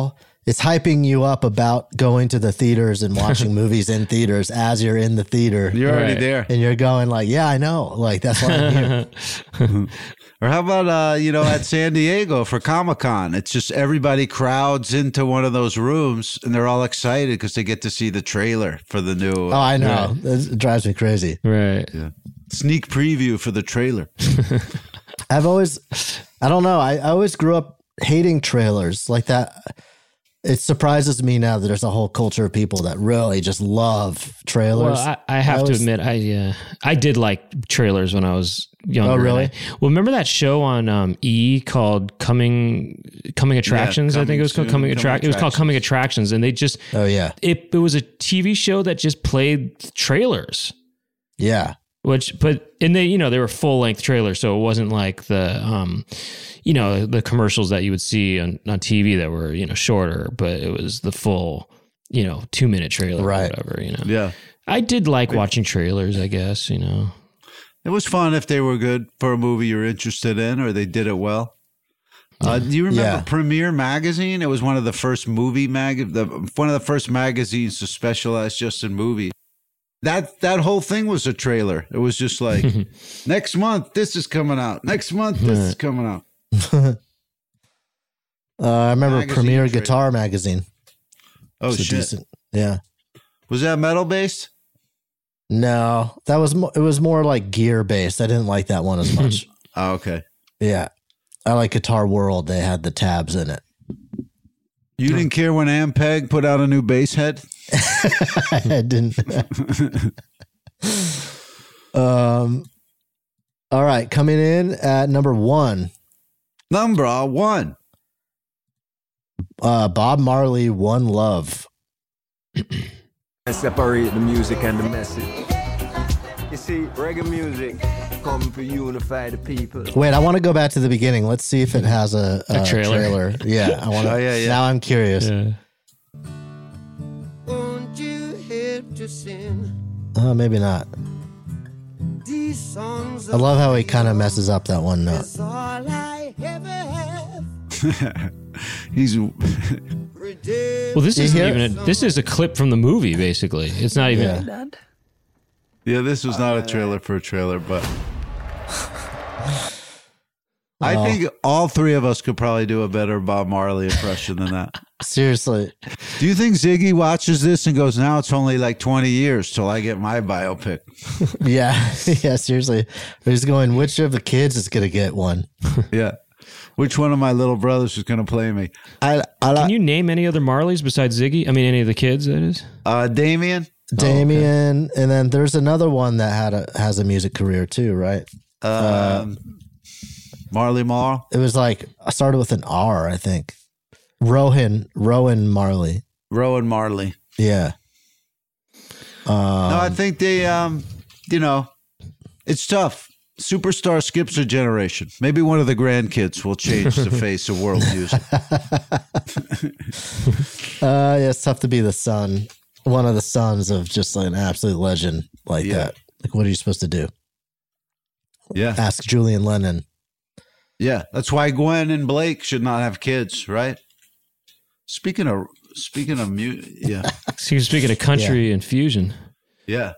it's hyping you up about going to the theaters and watching movies in theaters as you're in the theater.
You're already there.
And you're going like, yeah, I know. Like, that's why I'm here.
Or how about, at San Diego for Comic-Con? It's just everybody crowds into one of those rooms and they're all excited because they get to see the trailer for the new.
Oh, I know. It drives me crazy.
Right.
Yeah. Sneak preview for the trailer.
I don't know. I always grew up hating trailers like that. It surprises me now that there's a whole culture of people that really just love trailers.
Well, I have to admit, I did like trailers when I was younger.
Oh, really?
Well, remember that show on E called Coming Attractions? I think it was called Coming Attractions. It was called Coming Attractions, and they just it was a TV show that just played trailers.
Yeah.
And they were full length trailers, so it wasn't like the the commercials that you would see on TV that were shorter, but it was the full 2-minute trailer,
right?
Or whatever.
Yeah,
I did like watching trailers. I guess it
was fun if they were good for a movie you're interested in or they did it well. Do you remember Premiere Magazine? It was one of the first one of the first magazines to specialize just in movies. That whole thing was a trailer. It was just like, next month, this is coming out. Next month, this is coming out.
I remember Premiere Guitar Magazine.
Oh, shit.
Decent, yeah.
Was that metal based?
No, it was more like gear based. I didn't like that one as much.
Oh, okay.
Yeah. I like Guitar World. They had the tabs in it.
You didn't care when Ampeg put out a new bass head?
I didn't. All right, coming in at number 1.
Number 1.
Bob Marley, One Love.
Separate the music and the message. You see, reggae music come to unify the people.
Wait, I want to go back to the beginning. Let's see if it has a trailer. Yeah, I want to.
Yeah.
Now I'm curious.
Yeah.
Won't you help to sing
Maybe not.
these songs?
I love how he kind of messes up that one note.
That's all I ever have.
He's
Well, this isn't even. This is a clip from the movie. Basically, it's not even.
Yeah, this was not a trailer for a trailer, but I think all three of us could probably do a better Bob Marley impression than that.
Seriously.
Do you think Ziggy watches this and goes, now it's only like 20 years till I get my biopic?
Yeah, seriously. He's going, which of the kids is going to get one?
Yeah. Which one of my little brothers is going to play me?
Can you name any other Marleys besides Ziggy? I mean, any of the kids, that is?
Damien.
Damien, and then there's another one that has a music career too, right?
Marley Marl.
It was like I started with an R, I think. Rowan Marley.
Rowan Marley.
Yeah.
No, I think they, it's tough. Superstar skips a generation. Maybe one of the grandkids will change the face of world music.
Yeah, it's tough to be the son. One of the sons of just like an absolute legend like that. Like, what are you supposed to do?
Yeah.
Ask Julian Lennon.
Yeah. That's why Gwen and Blake should not have kids, right? Speaking of yeah.
Speaking of country and fusion.
Yeah.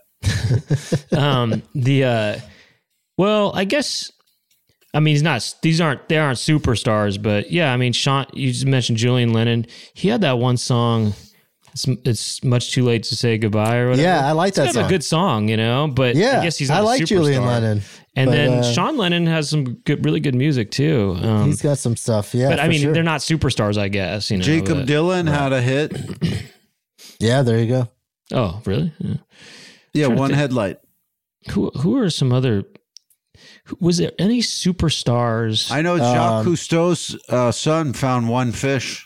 Well, I guess, I mean, they aren't superstars, but yeah, I mean, Sean, you just mentioned Julian Lennon. He had that one song, It's Much Too Late to Say Goodbye or whatever.
Yeah, I like that song.
It's a good song, but
yeah,
I guess he's not
I like
a superstar.
Julian Lennon.
And then Sean Lennon has some really good music too.
He's got some stuff, yeah.
But I mean, they're not superstars, I guess.
Jacob Dylan had a hit.
Yeah, there you go.
Oh, really?
Yeah, One Headlight.
Who are some other? Was there any superstars?
I know Jacques Cousteau's son found one fish.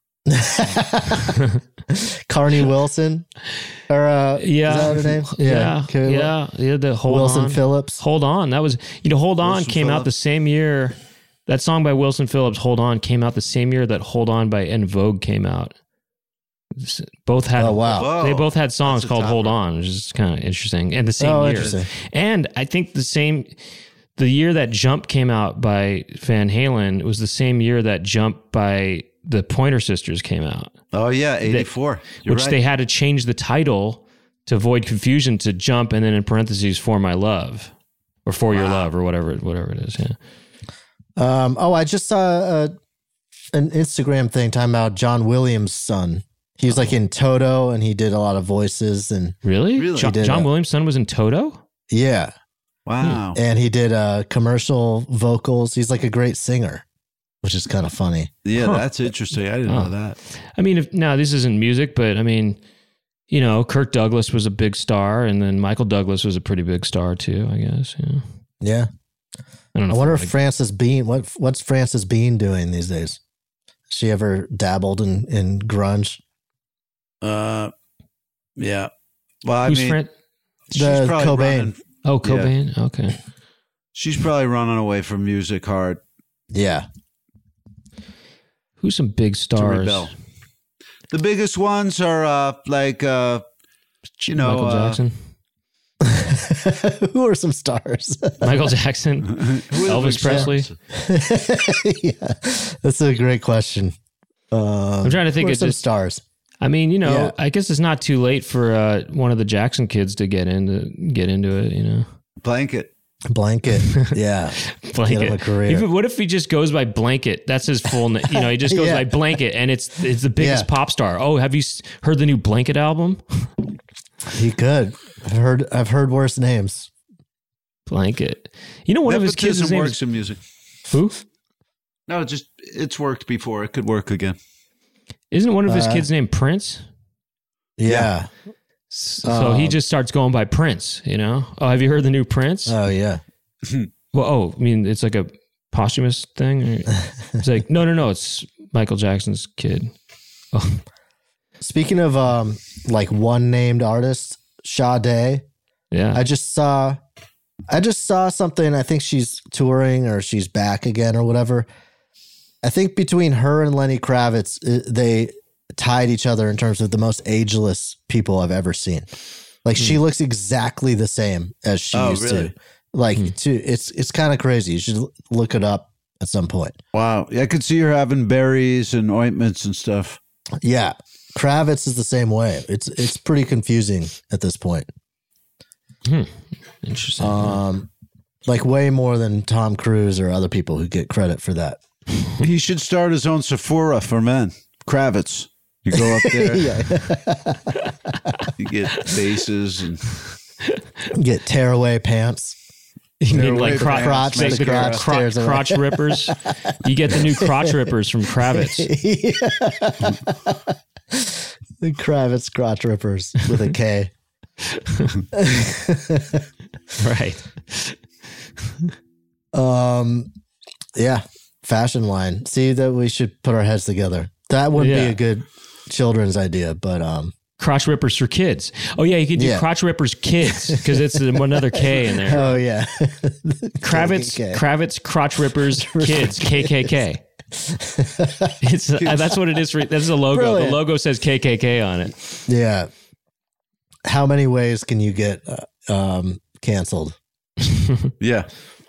Carney Wilson, or is that her name?
Yeah. The
Wilson Phillips.
Hold On. That was Hold On
Wilson
came out the same year. That song by Wilson Phillips, Hold On, came out the same year that Hold On by En Vogue came out. Both had.
Oh wow!
They both had songs called Hold On, which is kind of interesting. And the same year.
Interesting.
And I think the year that Jump came out by Van Halen, it was the same year that Jump by the Pointer Sisters came out.
Oh yeah, 84. You're
Which
right.
they had to change the title to avoid confusion to Jump and then in parentheses For My Love or For Your Love or whatever it is. Yeah.
I just saw an Instagram thing talking about John Williams' son. He was like in Toto, and he did a lot of voices. And
Really? John Williams' son was in Toto?
Yeah.
Wow.
And he did commercial vocals. He's like a great singer, which is kind of funny.
Yeah, that's interesting. I didn't know that.
I mean, this isn't music, but I mean, you know, Kirk Douglas was a big star, and then Michael Douglas was a pretty big star too, I guess.
Yeah.
I don't know.
I wonder if Frances Bean, what's Frances Bean doing these days? Has she ever dabbled in grunge?
Yeah. Well, I
Who's
mean, she's
the
probably
Cobain.
running-
Oh, Cobain?
Yeah.
Okay.
She's probably running away from music hard.
Yeah.
Who's some big
To
stars?
rebel. The biggest ones are
Michael Jackson.
Who are some stars?
Michael Jackson. Elvis Presley.
Yeah, that's a great question.
I'm trying to think
who are
of
some
just
stars.
I mean, you know,
Yeah.
I guess it's not too late for one of the Jackson kids to get into it. You know,
Blanket.
Yeah. Get him a
Blanket.
career.
Even, what if he just goes by Blanket? That's his full name. You know, he just goes
Yeah.
by Blanket, and it's the biggest pop star. Oh, have you heard the new Blanket album?
He could. I've heard worse names.
Blanket. You know, one of his kids'
Nepotism
name
works
is
in music.
who?
No, it's worked before. It could work again.
Isn't one of his kids named Prince?
Yeah.
So he just starts going by Prince, you know? Oh, have you heard the new Prince?
Oh, yeah.
Well, I mean, it's like a posthumous thing? Or- It's like, no, it's Michael Jackson's kid. Oh.
Speaking of like one named artist, Sade.
Yeah.
I just saw something. I think she's touring or she's back again or whatever. I think between her and Lenny Kravitz, they tied each other in terms of the most ageless people I've ever seen. Like she looks exactly the same as she used to. Like it's kind of crazy. You should look it up at some point.
Wow. Yeah, I could see her having berries and ointments and stuff.
Yeah. Kravitz is the same way. It's pretty confusing at this point.
Interesting.
Like way more than Tom Cruise or other people who get credit for that.
He should start his own Sephora for men. Kravitz. You go up there. You get faces and
get tearaway pants.
You mean like crotch
crotch
rippers? You get the new crotch rippers from Kravitz.
The Kravitz crotch rippers with a K.
Right.
Yeah. Fashion line. See that we should put our heads together. That wouldn't be a good children's idea, but
crotch rippers for kids. Oh yeah, you could do crotch rippers kids because it's another K in there.
Oh yeah.
Kravitz crotch rippers kids KKK. It's that's what it is. That's the logo.
Brilliant.
The logo says KKK on it.
Yeah. How many ways can you get canceled?
yeah.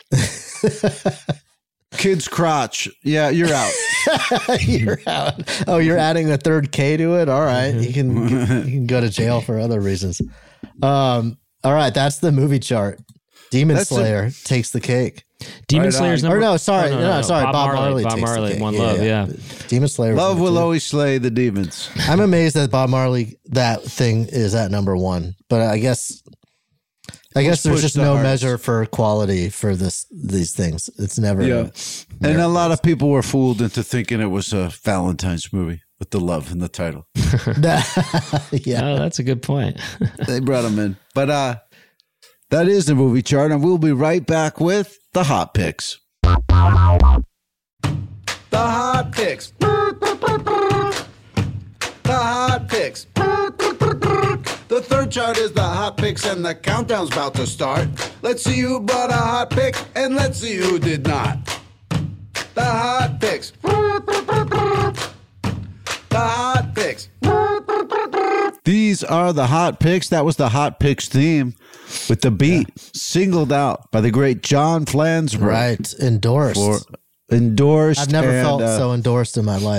Kids crotch. Yeah, you're out.
You're out. Oh, you're adding a third K to it? All right. You can go to jail for other reasons. All right. That's the movie chart. Demon Slayer takes the cake.
Demon Slayer's number.
Or no, sorry.
No.
Sorry. Bob Marley
Bob
takes
Marley.
the cake.
One Love. Yeah.
Demon Slayer.
Love will always slay the demons.
I'm amazed that Bob Marley, that thing is at number one. But I guess there's just no measure for quality for these things. It's never.
Yeah. And a lot of people were fooled into thinking it was a Valentine's movie with the love in the title.
Yeah.
Oh, that's a good point.
They brought him in. But that is the movie chart, and we'll be right back with the hot picks. The hot picks. The hot picks. The third chart is the hot picks, and the countdown's about to start. Let's see who brought a hot pick, and let's see who did not. The hot picks. The hot picks. These are the hot picks. That was the hot picks theme with the beat singled out by the great John Flansburgh.
Right. Endorsed.
Endorsed.
I've never
and,
felt so endorsed in my life.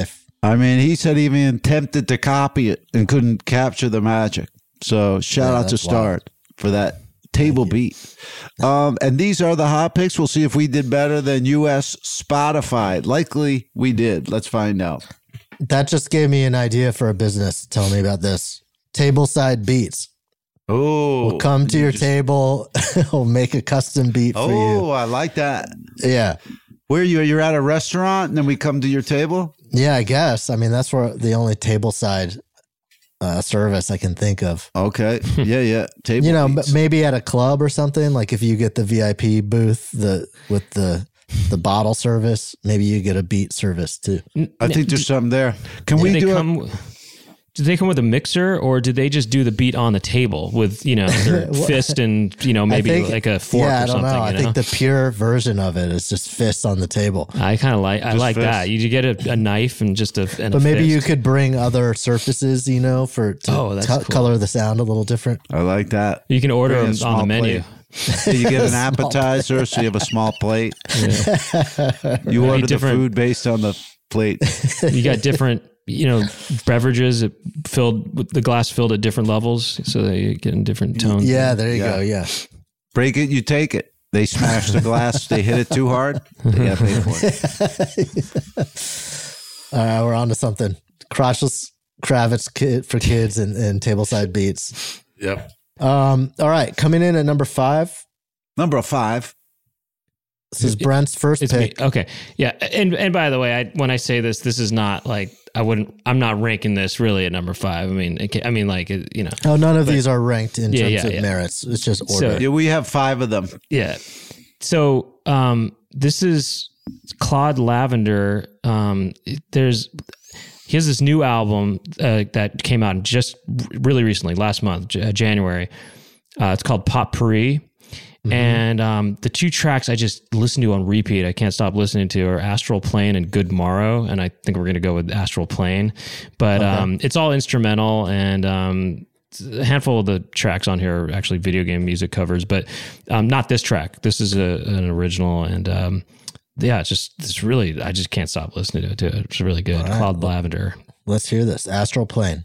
I mean, he said he even attempted to copy it and couldn't capture the magic. So shout out to Start for that table beat. And these are the hot picks. We'll see if we did better than US Spotify. Likely we did. Let's find out.
That just gave me an idea for a business. Tell me about this. Tableside Beats.
Oh,
we'll come to your table. We'll make a custom beat for you.
Oh, I like that.
Yeah.
Where you're at a restaurant and then we come to your table?
Yeah, I guess. I mean, that's where the only tableside service I can think of.
Okay. Yeah. Table beats.
Maybe at a club or something. Like if you get the VIP booth with the bottle service, maybe you get a beat service too.
I think there's something there. Can we do
Did they come with a mixer, or did they just do the beat on the table with, their fist and, maybe like a fork
I
or
don't
something?
know. I think the pure version of it is just fists on the table.
I kind of like that. You get a knife and just
But maybe you could bring other surfaces, to
cool.
color the sound a little different.
I like that.
You can order them on the menu.
You get an appetizer, so you have a small plate. Yeah. You order the food based on the plate.
You got different, beverages filled with the glass filled at different levels, so that you get in different tones.
Yeah, there you go. Yeah,
break it, you take it. They smash the glass. They hit it too hard. They got to pay for it.
All right, we're on to something. Crotchless Kravitz for kids and tableside beats.
Yep.
All right, coming in at number 5.
Number 5.
This is Brent's first pick.
Me. Okay. Yeah. And by the way, when I say this is not like, I'm not ranking this really at number 5. I mean,
Oh, none of these are ranked in terms of merits. It's just order.
So, we have 5 of them.
Yeah. So, this is Claude Lavender. He has this new album that came out just really recently, last month, January. It's called Potpourri. Mm-hmm. And the 2 tracks I just listened to on repeat, I can't stop listening to, are Astral Plane and Good Morrow. And I think we're going to go with Astral Plane. But it's all instrumental, and a handful of the tracks on here are actually video game music covers, but not this track. This is an original, and it's really, I just can't stop listening to it. It's really good. Right. Claude Lavender.
Let's hear this. Astral Plane.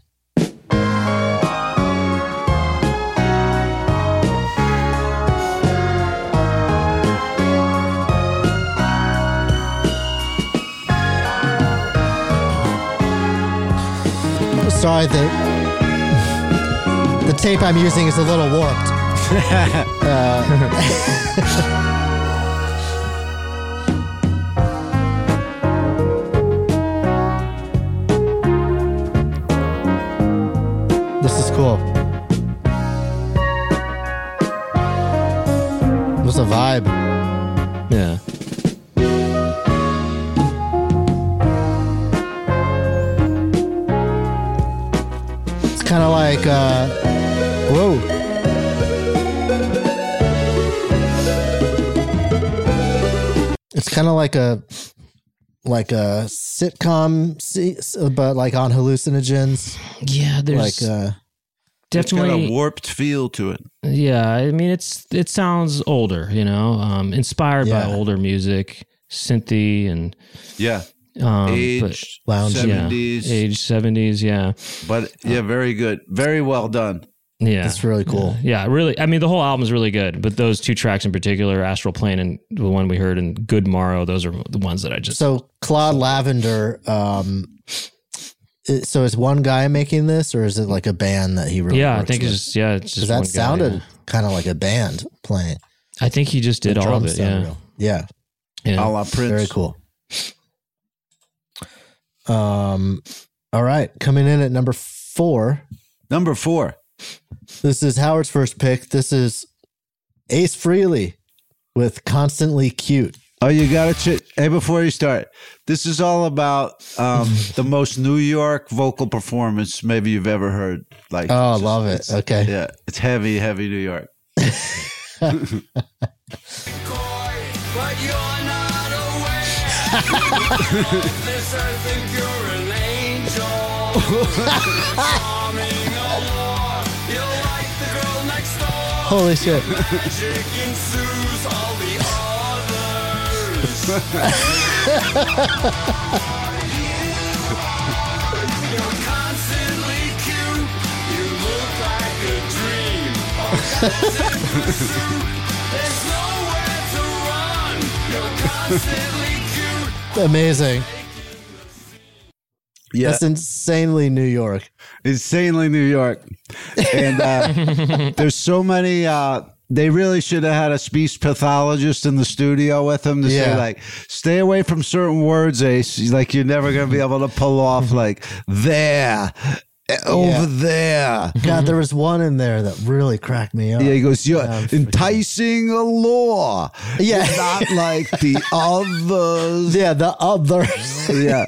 Sorry, the tape I'm using is a little warped. This is cool. There's a vibe.
Yeah.
Kind of like, whoa. It's kind of like a sitcom, but like on hallucinogens.
Yeah, there's
definitely
it's
got a warped feel to it.
Yeah, I mean it sounds older, inspired by older music, synthy and
age 70s.
Age 70s, yeah.
But very good. Very well done.
Yeah.
It's really cool.
Yeah, really. I mean, the whole album is really good, but those 2 tracks in particular, Astral Plane and the one we heard in Good Morrow, those are the ones that I just...
So Claude Lavender, so is one guy making this, or is it like a band that he really
I think it's just
that
one
sounded
guy,
kind of like a band playing.
I think he just did all of it,
Yeah.
A la Prince.
Very cool. All right, coming in at number 4.
Number 4.
This is Howard's first pick. This is Ace Frehley with Constantly Cute.
Oh, you got to hey, before you start, this is all about the most New York vocal performance maybe you've ever heard. Like,
I love it. Okay.
Yeah, it's heavy New York.
Holy shit. Amazing.
Yeah.
That's insanely New York.
Insanely New York. And there's so many, they really should have had a speech pathologist in the studio with them to say, like, stay away from certain words, Ace. Like, you're never going to be able to pull off, like, there, over there.
God, there was one in there that really cracked me up.
Yeah, he goes, you're enticing a law.
Yeah.
You're not like the others.
Yeah, the others.
Yeah.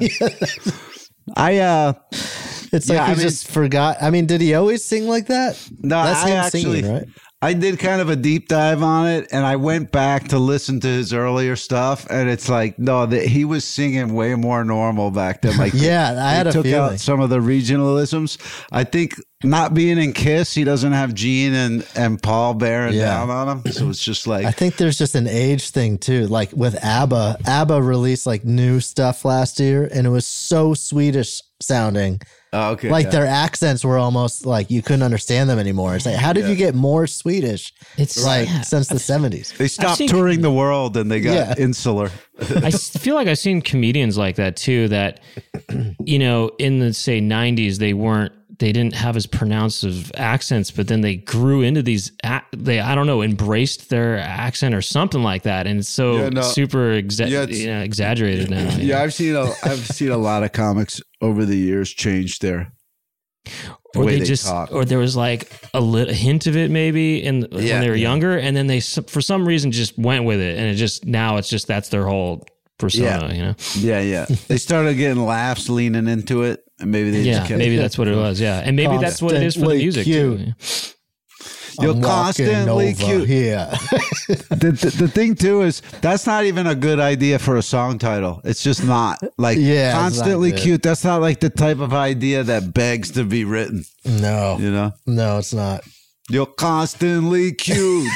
It's like he just forgot. I mean, did he always sing like that?
No,
That's
I
him
actually,
singing, right?
I did kind of a deep dive on it, and I went back to listen to his earlier stuff, and it's like, no, he was singing way more normal back then. Like,
yeah, I had a
took
feeling.
out some of the regionalisms. I think not being in Kiss, he doesn't have Gene and Paul bearing down on him, so it's just like,
I think there's just an age thing too. Like with ABBA, ABBA released like new stuff last year, and it was so Swedish sounding.
Oh, okay.
Like their accents were almost like you couldn't understand them anymore. It's like, how did you get more Swedish?
It's
like since the 70s.
They stopped touring the world and they got insular.
I feel like I've seen comedians like that too, that, you know, in the, say, 90s, they didn't have as pronounced of accents, but then they grew into these, I don't know, embraced their accent or something like that. And it's so super exaggerated now.
Yeah, I've seen a lot of comics over the years change their way they talk.
Or there was like a hint of it maybe when they were younger, and then they, for some reason, just went with it. And that's their whole persona, you know?
Yeah. They started getting laughs leaning into it. And maybe they just kept
maybe that's what it was. Yeah. And maybe that's what it is for the music too.
You're constantly cute.
Yeah.
The thing too is that's not even a good idea for a song title. It's just not like constantly cute. That's not like the type of idea that begs to be written.
No,
you know,
no, it's not.
You're constantly cute.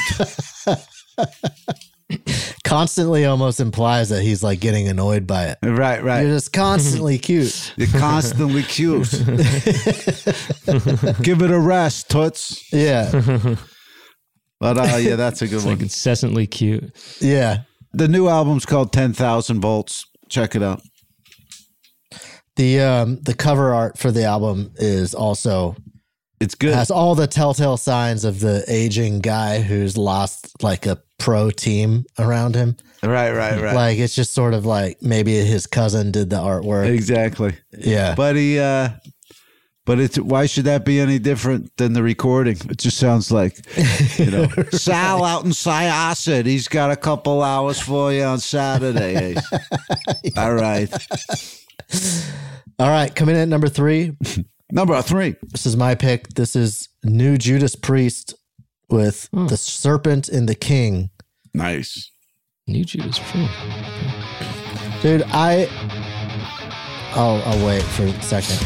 Constantly almost implies that he's like getting annoyed by it.
Right.
You're just constantly cute.
You're constantly cute. Give it a rest, toots.
Yeah.
But that's a good one.
Like incessantly cute.
Yeah.
The new album's called 10,000 Volts. Check it out.
The cover art for the album is also,
it's good.
Has all the telltale signs of the aging guy who's lost like a pro team around him.
Right.
Like it's just sort of like maybe his cousin did the artwork.
Exactly.
Yeah.
But it's, why should that be any different than the recording? It just sounds like, you know, Sal out in Syosset. He's got a couple hours for you on Saturday. All right.
All right. Coming in at number 3.
Number 3.
This is my pick. This is New Judas Priest with The Serpent and the King.
Nice.
New Judas Priest.
Dude, I'll wait for a second.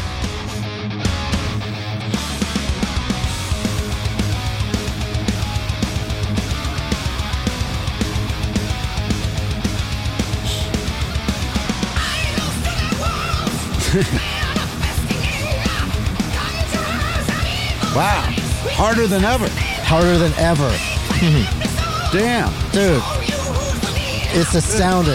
Wow. Harder than ever.
Harder than ever.
Damn.
Dude. It's astounding.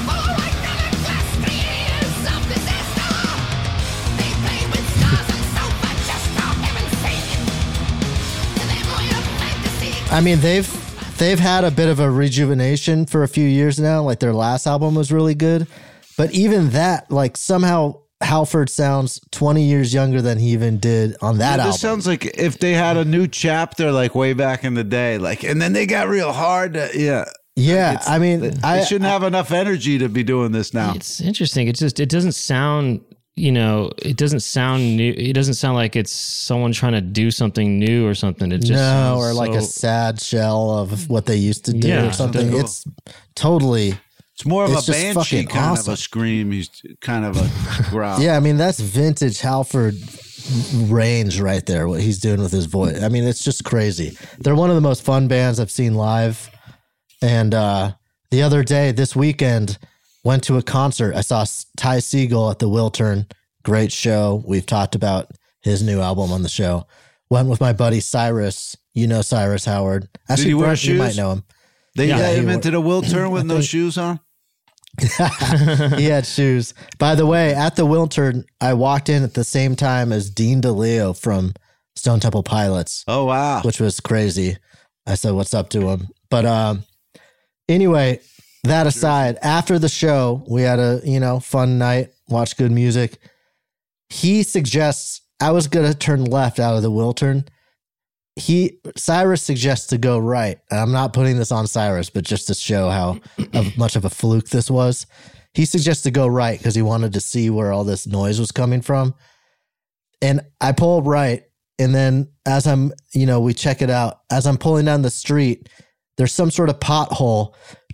I mean, they've had a bit of a rejuvenation for a few years now. Like their last album was really good. But even that, like somehow Halford sounds 20 years younger than he even did on that album.
This sounds like if they had a new chapter like way back in the day, like, and then they got real hard.
Yeah, I mean,
they shouldn't have enough energy to be doing this now.
It's interesting. It's just, it doesn't sound, you know, it doesn't sound new. It doesn't sound like it's someone trying to do something new or something. It just
or like a sad shell of what they used to do or something.
Cool.
It's totally.
It's more of a
just
banshee
fucking
kind
awesome.
of a scream. He's kind of a growl.
Yeah, I mean, that's vintage Halford range right there, what he's doing with his voice. I mean, it's just crazy. They're one of the most fun bands I've seen live. And the other day, this weekend, went to a concert. I saw Ty Segall at the Wiltern. Great show. We've talked about his new album on the show. Went with my buddy Cyrus. You know Cyrus Howard. Actually,
Did he wear
Brent,
shoes?
you might know him.
They got him
he
into the Wiltern with no shoes on?
He had shoes. By the way, at the Wiltern, I walked in at the same time as Dean DeLeo from Stone Temple Pilots.
Oh, wow.
Which was crazy. I said, what's up to him? But anyway, that aside, after the show, we had a, fun night, watched good music. He suggests, I was going to turn left out of the Wiltern. Cyrus suggests to go right. And I'm not putting this on Cyrus, but just to show how much of a fluke this was. He suggests to go right because he wanted to see where all this noise was coming from. And I pull right. And then as I'm, we check it out. As I'm pulling down the street, there's some sort of pothole.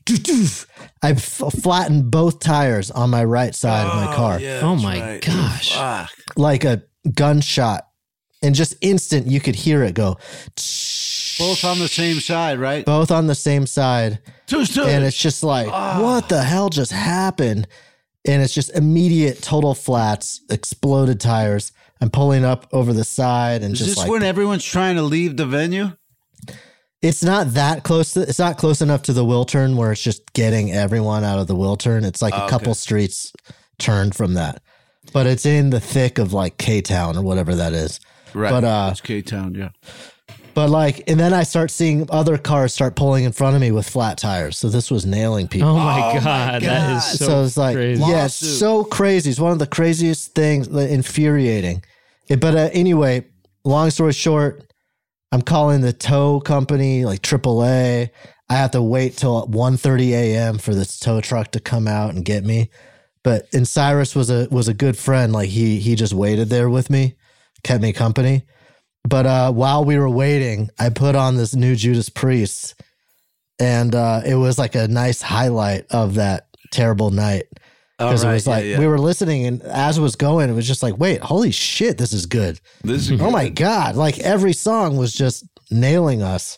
I flattened both tires on my right side of my car.
Yeah, oh my gosh.
Fuck.
Like a gunshot. And just instant, you could hear it go.
Both on the same side, right?
Both on the same side. And it's just like, what the hell just happened? And it's just immediate total flats, exploded tires. I'm pulling up over the side and
Is
just
this when everyone's trying to leave the venue?
It's not that close. It's not close enough to the Wiltern where it's just getting everyone out of the Wiltern. It's like a couple streets turned from that. But it's in the thick of like K-Town or whatever that is.
Right.
But
it's K-Town, yeah.
But and then I start seeing other cars start pulling in front of me with flat tires. So this was nailing people.
Oh my God. That is so
it's like,
crazy.
yeah, it's so crazy. It's one of the craziest things, infuriating. But anyway, long story short, I'm calling the tow company, like AAA. I have to wait till 1:30 a.m. for this tow truck to come out and get me. And Cyrus was a good friend. Like he just waited there with me, kept me company. But while we were waiting, I put on this new Judas Priest, and it was like a nice highlight of that terrible night. Because it was like, we were listening, and as it was going, it was just like, wait, holy shit, this is good.
This is
oh my God. Like every song was just nailing us.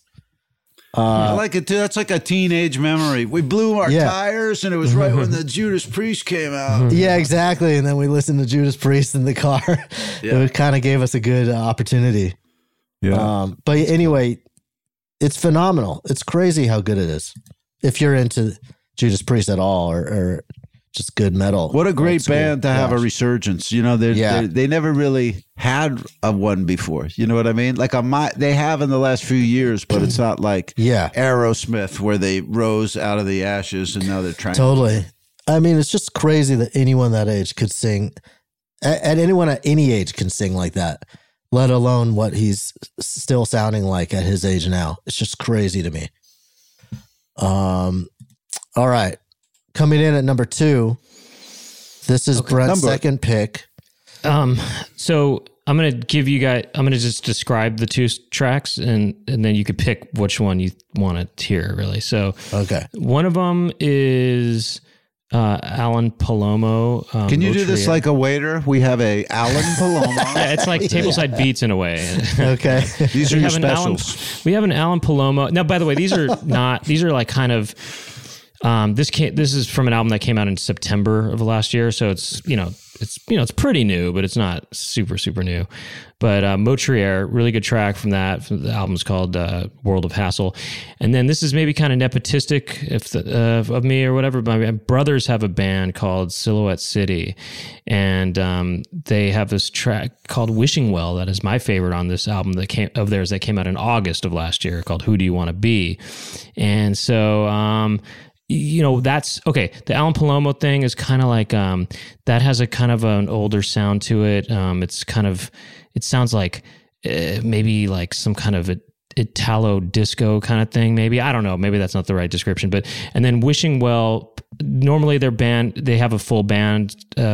I like it too. That's like a teenage memory. We blew our tires, and it was right when the Judas Priest came out.
Yeah, exactly. And then we listened to Judas Priest in the car. It kind of gave us a good opportunity.
Yeah.
But anyway, it's phenomenal. It's crazy how good it is. If you're into Judas Priest at all, or just good metal.
What a great band to have a resurgence. They never really had a one before. You know what I mean? Like they have in the last few years, but it's not like Aerosmith where they rose out of the ashes and now they're trying.
Totally. I mean, it's just crazy that anyone that age could sing, and anyone at any age can sing like that, let alone what he's still sounding like at his age now. It's just crazy to me. All right. Coming in at number 2, this is Brent's second pick.
So I'm going to just describe the 2 tracks and then you could pick which one you want to hear, really. So one of them is Alan Palomo.
Can you do this like a waiter? We have a Alan Palomo.
It's like tableside beats in a way.
Okay.
These are your specials.
We have an Alan Palomo. Now, by the way, these are like kind of, this is from an album that came out in September of last year. So it's pretty new, but it's not super, super new. But Motriere, really good track from that. The album's called World of Hassle. And then this is maybe kind of nepotistic of me or whatever. But my brothers have a band called Silhouette City. And they have this track called Wishing Well that is my favorite on this album that came out in August of last year called Who Do You Want to Be? And so... that's okay. The Alan Palomo thing is kind of like that has a kind of an older sound to it. It sounds like maybe like some kind of Italo disco kind of thing. Maybe, I don't know. Maybe that's not the right description. And then Wishing Well, normally they have a full band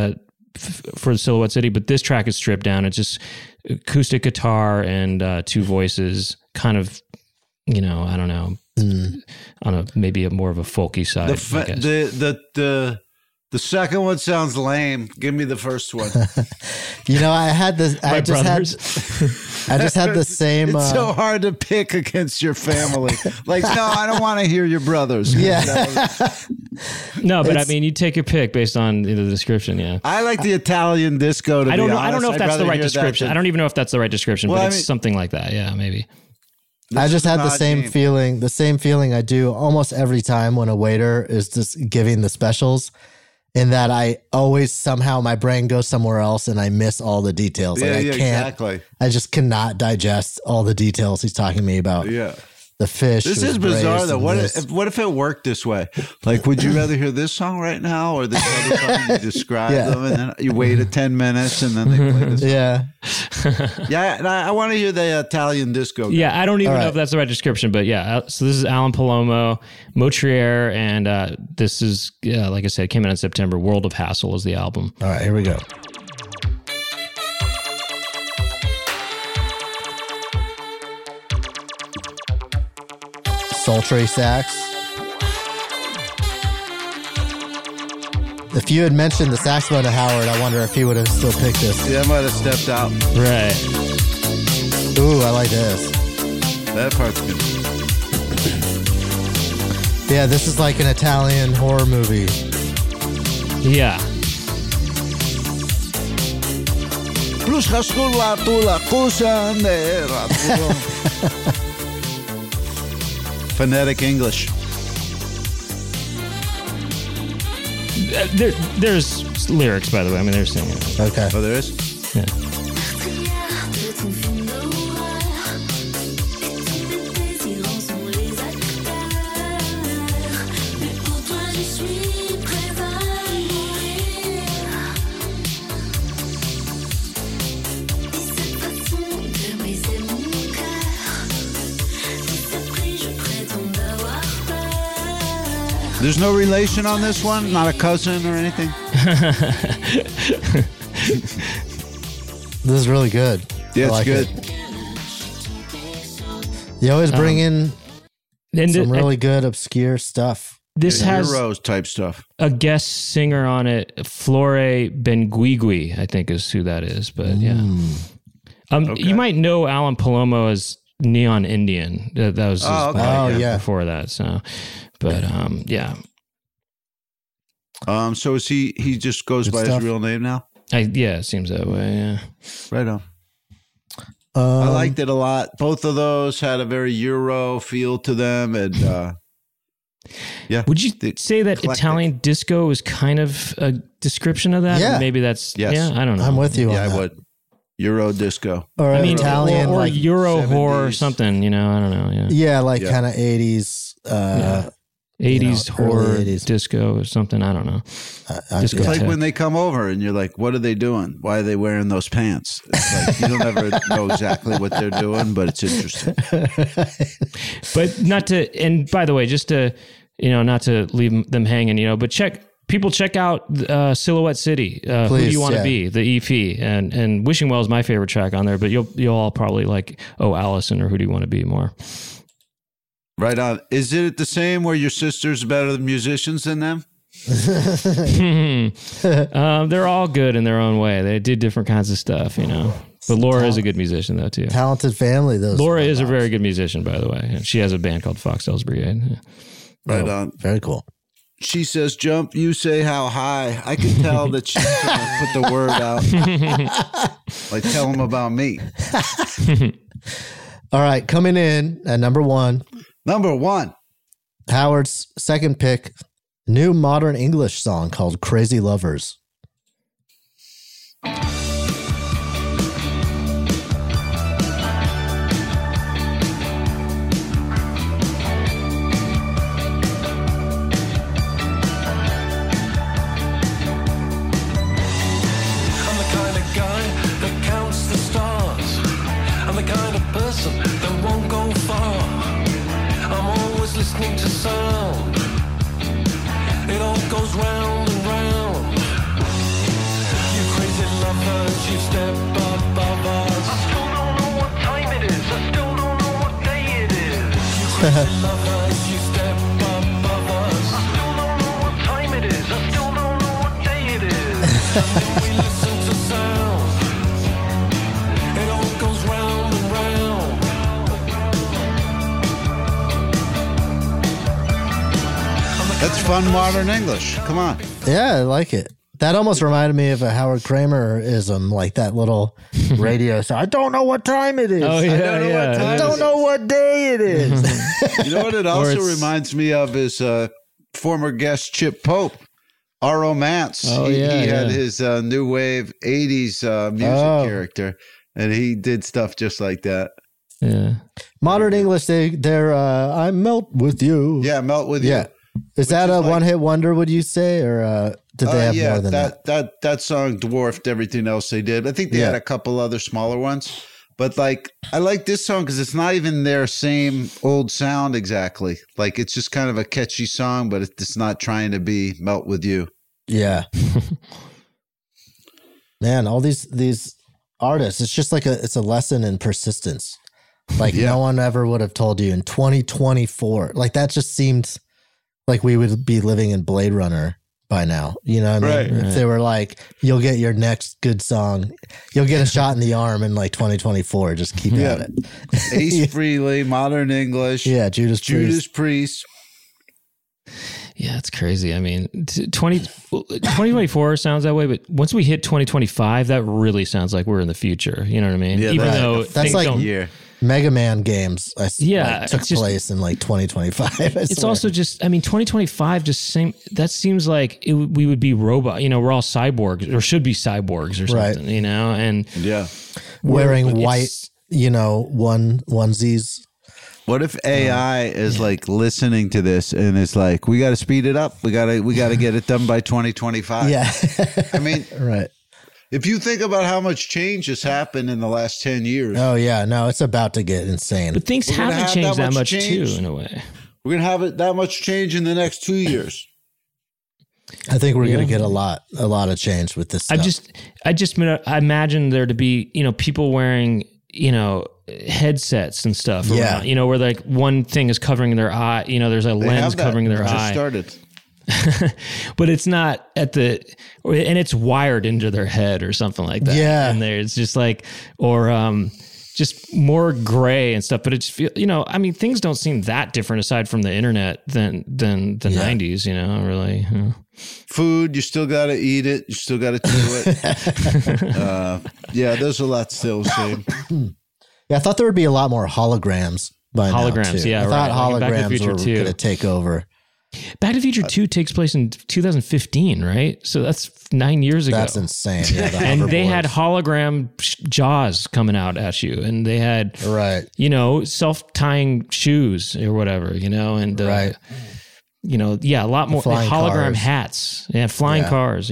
for Silhouette City, but this track is stripped down. It's just acoustic guitar and 2 voices, kind of, I don't know. On maybe more of a folky side.
The The second one sounds lame. Give me the first one.
You know, I had this. I just had the same.
It's so hard to pick against your family. Like, no, I don't want to hear your brothers.
Yeah.
No, but I mean, you take your pick based on the description. Yeah.
I like the Italian disco.
I don't know if that's the right description. I don't even know if that's the right description,
Well,
but
I
it's
mean-
something like that. Yeah, maybe.
I just had the
odd
same
name.
feeling. The same feeling I do almost every time when a waiter is just giving the specials. In that I always somehow my brain goes somewhere else and I miss all the details. Like
Yeah,
I
yeah,
can't.
exactly.
I just cannot digest all the details he's talking to me about.
Yeah.
The fish.
This
was
is bizarre,
braised
though.
and this.
What if it worked this way? Like, would you rather hear this song right now or this other song? You describe
Yeah.
them, and then you waited 10 minutes, and then they play this.
Yeah.
Yeah, and I want to hear the Italian disco.
Yeah, I don't even
All
know
right.
if that's the right description, but yeah. So this is Alan Palomo, Motriere, and this is, like I said, came out in September. World of Hassle is the album.
All right, here we go. Sultry sax. If you had mentioned the saxophone to Howard, I wonder if he would have still picked this.
Yeah, I might have stepped out.
Right.
Ooh, I like this.
That part's good.
Yeah, this is like an Italian horror movie.
Yeah.
Phonetic English.
There's lyrics, by the way. I mean, they're singing.
Okay.
Oh, there is?
Yeah.
There's no relation on this one? Not a cousin or anything?
This is really good.
Yeah,
I
it's
like
good.
it. You always bring in
And
some really good obscure stuff.
This has
Heroes type stuff.
a guest singer on it, Flore Benguigui, I think is who that is. But yeah. You might know Alan Palomo as Neon Indian. That was his
okay.
podcast
yeah.
before that. So, but yeah.
So is he just goes
Good
by
stuff.
his real name now?
Yeah, it seems that way. Yeah.
Right on. I liked it a lot. Both of those had a very Euro feel to them, and yeah.
Would you say that
eclectic.
Italian disco is kind of a description of that?
Yeah.
Or maybe that's
Yes.
yeah. I don't know.
I'm with you
Yeah,
on
I
that.
would. Euro disco.
Or
I mean,
Italian,
or
like
Euro horror or
70s.
something. You know, I don't know. Yeah.
yeah, like
Yeah.
kind of 80s.
80s
early
horror
80s.
disco or something. I don't know. Disco
It's like
tech.
when they come over and you're like, what are they doing? Why are they wearing those pants? It's like you don't ever know exactly what they're doing, but it's interesting.
But not to, and by the way, just to, not to leave them hanging, but check out Silhouette City. Who do
Please,
you want to
yeah.
be? The EP and Wishing Well is my favorite track on there, but you'll all probably like, Oh, Allison or Who Do You Want to Be more.
Right on. Is it the same where your sister's better musicians than them?
They're all good in their own way. They did different kinds of stuff, But Laura is a good musician though too.
Talented family, those.
Laura is a very good musician, by the way. She has a band called Foxtails Brigade. Yeah.
Right on.
Very cool.
She says jump, you say how high. I can tell that she's going to put the word out. Like tell them about me.
All right, coming in at number one.
Number one.
Howard's second pick, new modern English song called Crazy Lovers.
I'm the kind of guy that counts the stars. I'm the kind of person that won't go far. I'm always listening to sound. It all goes round and round. You crazy lovers, you step above us. I still don't know what time it is. I still don't know what day it is. You crazy lovers, you step above us. I still don't know what time it is. I still don't know what we listen to sound. It all goes round and round.
That's fun modern English. Come on.
Yeah, I like it. That almost reminded me of a Howard Kramer-ism, like that little radio song. I don't know what time it is.
Oh, yeah,
I don't know what time
I don't know what day it is.
You know what it also reminds me of is former guest Chip Pope, Our Romance.
Oh,
he
yeah,
had
yeah.
his new wave 80s music character, and he did stuff just like that.
Yeah.
Modern English, they're I melt with you.
Yeah, Melt With You.
Yeah. Is that a one-hit wonder, would you say, or did they have more than that?
That song dwarfed everything else they did. I think they had a couple other smaller ones. But like, I like this song because it's not even their same old sound exactly. Like, it's just kind of a catchy song, but it's not trying to be Melt With You.
Yeah. Man, all these artists, it's just like it's a lesson in persistence. Like no one ever would have told you in 2024. Like that just seemed like we would be living in Blade Runner by now. You know what I mean?
Right.
If they were like, you'll get your next good song, you'll get a shot in the arm in like 2024. Just keep at it.
Ace Frehley, Modern English.
Yeah, Judas
Priest.
Yeah, it's crazy. I mean, 2024 sounds that way, but once we hit 2025, that really sounds like we're in the future. You know what I mean?
Yeah,
Even though
that's
things
like
don't.
Mega Man games took
it's just-
place in like 2025.
It's also just, I mean, 2025 that seems like we would be robot, we're all cyborgs or should be cyborgs or something, and
wearing white, onesies.
What if AI is like listening to this and it's like, we got to speed it up. We got to get it done by 2025.
Yeah.
I mean,
right.
If you think about how much change has happened in the last 10 years.
Oh, yeah. No, it's about to get insane.
But things haven't changed that much too, in a way.
We're going to have it that much change in the next 2 years.
I think we're going to get a lot of change with this stuff.
I imagine there to be, people wearing, headsets and stuff.
Yeah.
Around, where like one thing is covering their eye, there's a lens covering their eye.
Just started.
But it's not and it's wired into their head or something like that.
Yeah.
And it's just like, or just more gray and stuff. But it's, things don't seem that different aside from the internet than the 90s, really.
Food, you still got to eat it. You still got to chew it. There's a lot still the same.
Yeah, I thought there would be a lot more holograms by now, too. I thought holograms were going to take over.
Back to the Future 2 takes place in 2015, right? So that's 9 years ago.
That's insane. Yeah,
and they had hologram jaws coming out at you, and they had self-tying shoes or whatever, and a lot more
flying
hologram
cars.
hats, flying cars,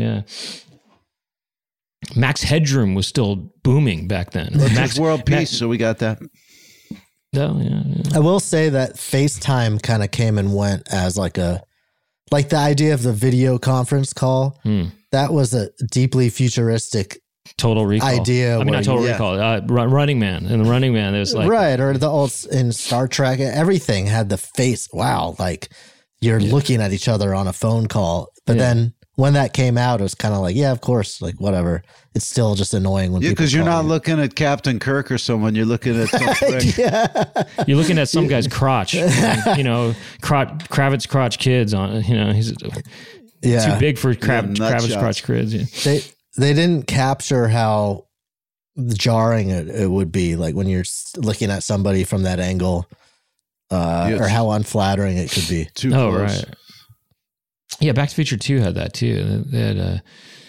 Max Headroom was still booming back then.
Max World Peace, so we got that.
Oh, yeah.
I will say that FaceTime kind of came and went as like the idea of the video conference call. That was a deeply futuristic
Total Recall
idea.
I mean, not Total Recall. Running Man. And the Running Man, there's like
or the old in Star Trek. Everything had the face. Wow, like you're looking at each other on a phone call. But then when that came out, it was kind of like, yeah, of course, like whatever. It's still just annoying when people
because you're
call
not looking at Captain Kirk or someone. You're looking at some prick.
You're looking at some guy's crotch. And, Kravitz crotch kids on. He's too big for Kravitz crotch kids. Yeah.
They didn't capture how jarring it would be, like when you're looking at somebody from that angle, or how unflattering it could be.
Too close.
Right. Yeah, Back to the Future 2 had that too. They had,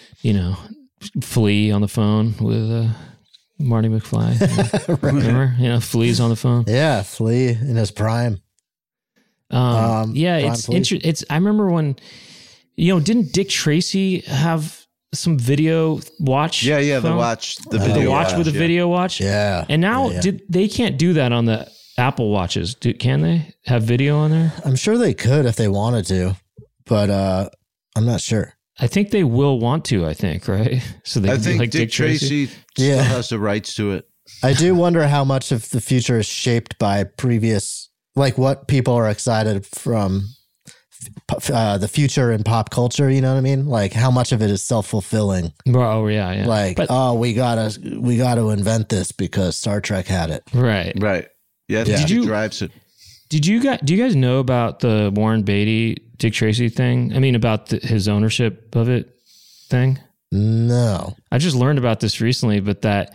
Flea on the phone with Marty McFly. Remember? Flea's on the phone.
Yeah, Flea in his prime.
It's interesting. I remember when, didn't Dick Tracy have some video watch?
Yeah,
phone?
the video
the watch with a video watch.
Yeah,
and now they can't do that on the Apple watches. Can they have video on there?
I'm sure they could if they wanted to, but I'm not sure.
I think they will want to. I think right. So they
I
can
think
do like
Dick Tracy still has the rights to it.
I do wonder how much of the future is shaped by previous, like what people are excited from the future in pop culture. You know what I mean? Like how much of it is self-fulfilling?
Oh yeah.
Like, we gotta invent this because Star Trek had it.
Right.
Yeah. Drives it.
Do you guys know about the Warren Beatty, Dick Tracy thing? I mean, about his ownership of it thing?
No.
I just learned about this recently, but that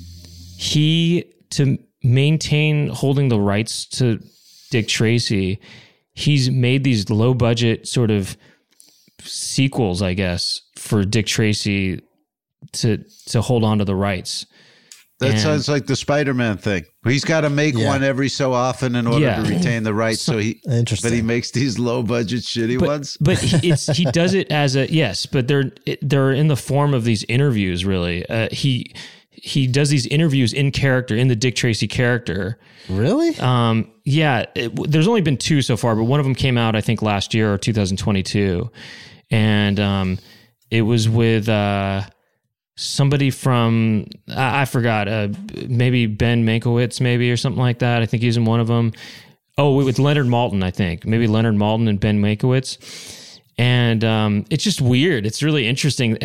to maintain holding the rights to Dick Tracy, he's made these low budget sort of sequels, I guess, for Dick Tracy to hold on to the rights.
That sounds like the Spider-Man thing. He's got to make one every so often in order to retain the rights. So but he makes these low budget shitty ones.
But he does it as but they're in the form of these interviews. Really, he does these interviews in character, in the Dick Tracy character.
Really?
Yeah. There's only been 2 so far, but one of them came out I think last year or 2022, and it was with somebody from I forgot, maybe Ben Mankiewicz, maybe, or something like that. I think he's in one of them. Oh, with Leonard Maltin, I think maybe Leonard Maltin and Ben Mankiewicz, and it's just weird. It's really interesting.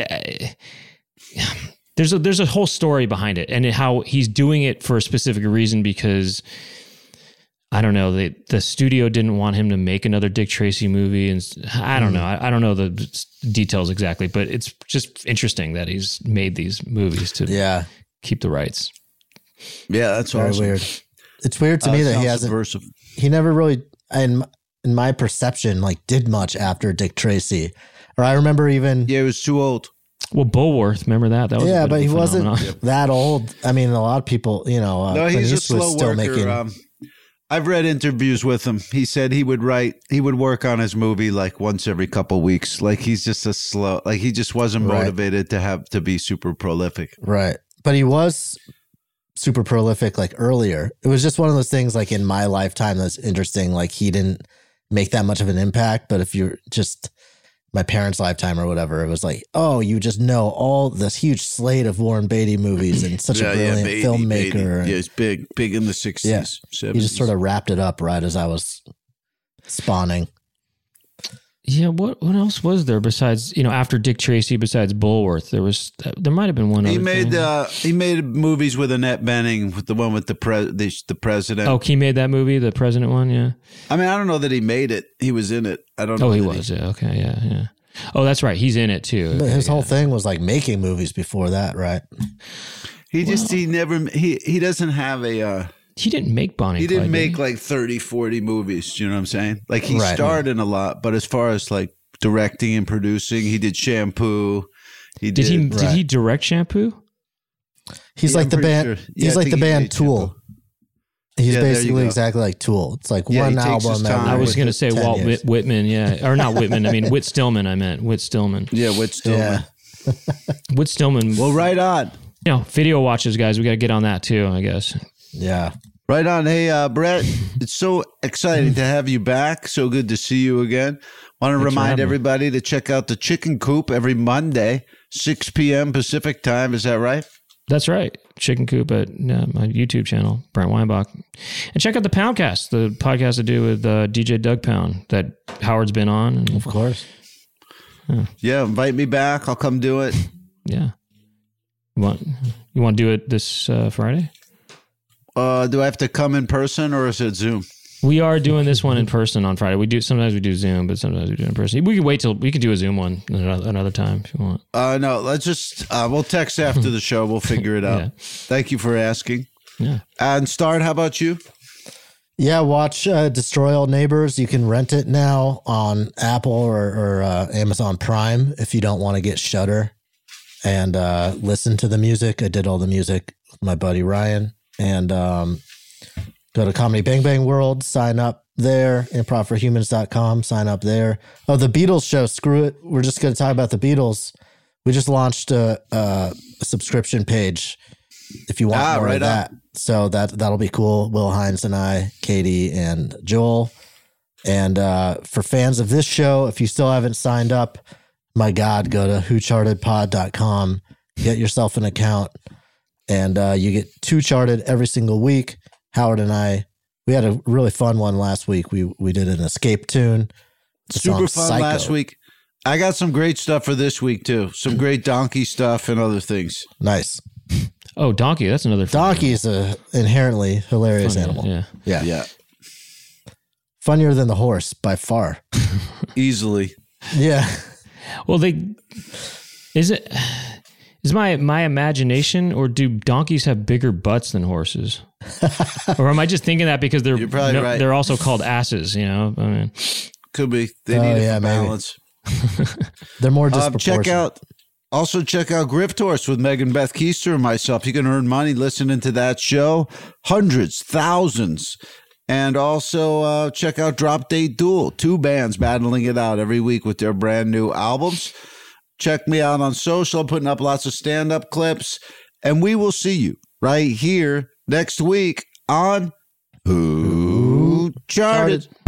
There's a whole story behind it, and how he's doing it for a specific reason because I don't know, the studio didn't want him to make another Dick Tracy movie, and I don't know. I don't know the details exactly, but it's just interesting that he's made these movies to keep the rights.
Yeah, that's
very
awesome.
weird. It's weird to me that he hasn't.
Subversive.
He never really, in my perception, like did much after Dick Tracy. Or I remember even.
Yeah, he was too old.
Well, Bulworth, remember that? That was a bit
but
of a
he wasn't
phenomenon.
that old. I mean, a lot of people, no,
he's a slow
still
worker. I've read interviews with him. He said he would work on his movie like once every couple weeks. Like he's just he just wasn't motivated to be super prolific.
Right. But he was super prolific like earlier. It was just one of those things like in my lifetime that's interesting. Like he didn't make that much of an impact. But if you're just my parents' lifetime or whatever, it was like, oh, you just know all this huge slate of Warren Beatty movies and such a brilliant filmmaker.
Yeah, he's big in the 60s, 70s.
He just sort of wrapped it up right as I was spawning.
Yeah, what else was there besides, after Dick Tracy, besides Bulworth? There might have been one other thing.
He made movies with Annette Bening, with the one with the president.
Oh, he made that movie, the president one, yeah.
I mean, I don't know that he made it. He was in it. I don't know.
Oh, he was. Yeah, okay, yeah. Oh, that's right. He's in it too.
But his whole thing was like making movies before that, right?
He doesn't have a
he didn't make Bonnie.
He didn't make like 30, 40 movies. You know what I'm saying? Like he starred in a lot, but as far as like directing and producing, he did Shampoo. Did
he direct Shampoo?
He's like the band. Sure. He's like the band Tool. Shampoo. He's basically exactly like Tool. It's like one album.
I was going to say Walt Whitman, or not Whitman. I mean Whit Stillman. I meant Whit Stillman.
Yeah, Whit Stillman.
Yeah. Whit Stillman.
Well, right on.
Video watches, guys. We got to get on that too, I guess.
Yeah.
Right on. Hey, Brett, it's so exciting to have you back. So good to see you again. Want to remind everybody to check out the Chicken Coop every Monday, 6 p.m. Pacific time. Is that right?
That's right. Chicken Coop at my YouTube channel, Brent Weinbach. And check out the Poundcast, the podcast I do with DJ Doug Pound that Howard's been on. And,
of course.
Yeah, invite me back. I'll come do it.
Yeah. You want to do it this Friday?
Do I have to come in person or is it Zoom?
We are doing this one in person on Friday. Sometimes we do Zoom, but sometimes we do it in person. We can wait till we can do a Zoom one another time if you want.
No, let's just we'll text after the show. We'll figure it out. Yeah. Thank you for asking.
Yeah.
And Start, how about you?
Yeah, watch Destroy All Neighbors. You can rent it now on Apple or Amazon Prime if you don't want to get Shudder and listen to the music. I did all the music with my buddy Ryan. And go to Comedy Bang Bang World, sign up there, improvforhumans.com, sign up there. Oh, the Beatles show, screw it. We're just going to talk about the Beatles. We just launched a subscription page if you want more of that. So that'll be cool. Will Hines and I, Katie and Joel. And for fans of this show, if you still haven't signed up, my God, go to whochartedpod.com, get yourself an account. And you get 2 charted every single week. Howard and I, we had a really fun one last week. We did an escape tune The
Super
song
fun
Psycho.
last week. I got some great stuff for this week, too. Some great donkey stuff and other things.
Nice.
Oh, donkey. That's another fun
Donkey is a inherently hilarious
Funny,
animal.
yeah.
Yeah.
Yeah.
Funnier than the horse by far.
Easily.
Yeah.
Well, is my imagination, or do donkeys have bigger butts than horses? Or am I just thinking that because
You're probably right.
they're also called asses, you know? I mean,
Could be. They need it for balance.
They're more disproportionate.
Check out Grift Horse with Megan Beth Keister and myself. You can earn money listening to that show. Hundreds, thousands. And also check out Drop Date Duel. 2 bands battling it out every week with their brand new albums. Check me out on social. I'm putting up lots of stand-up clips. And we will see you right here next week on Who Charted.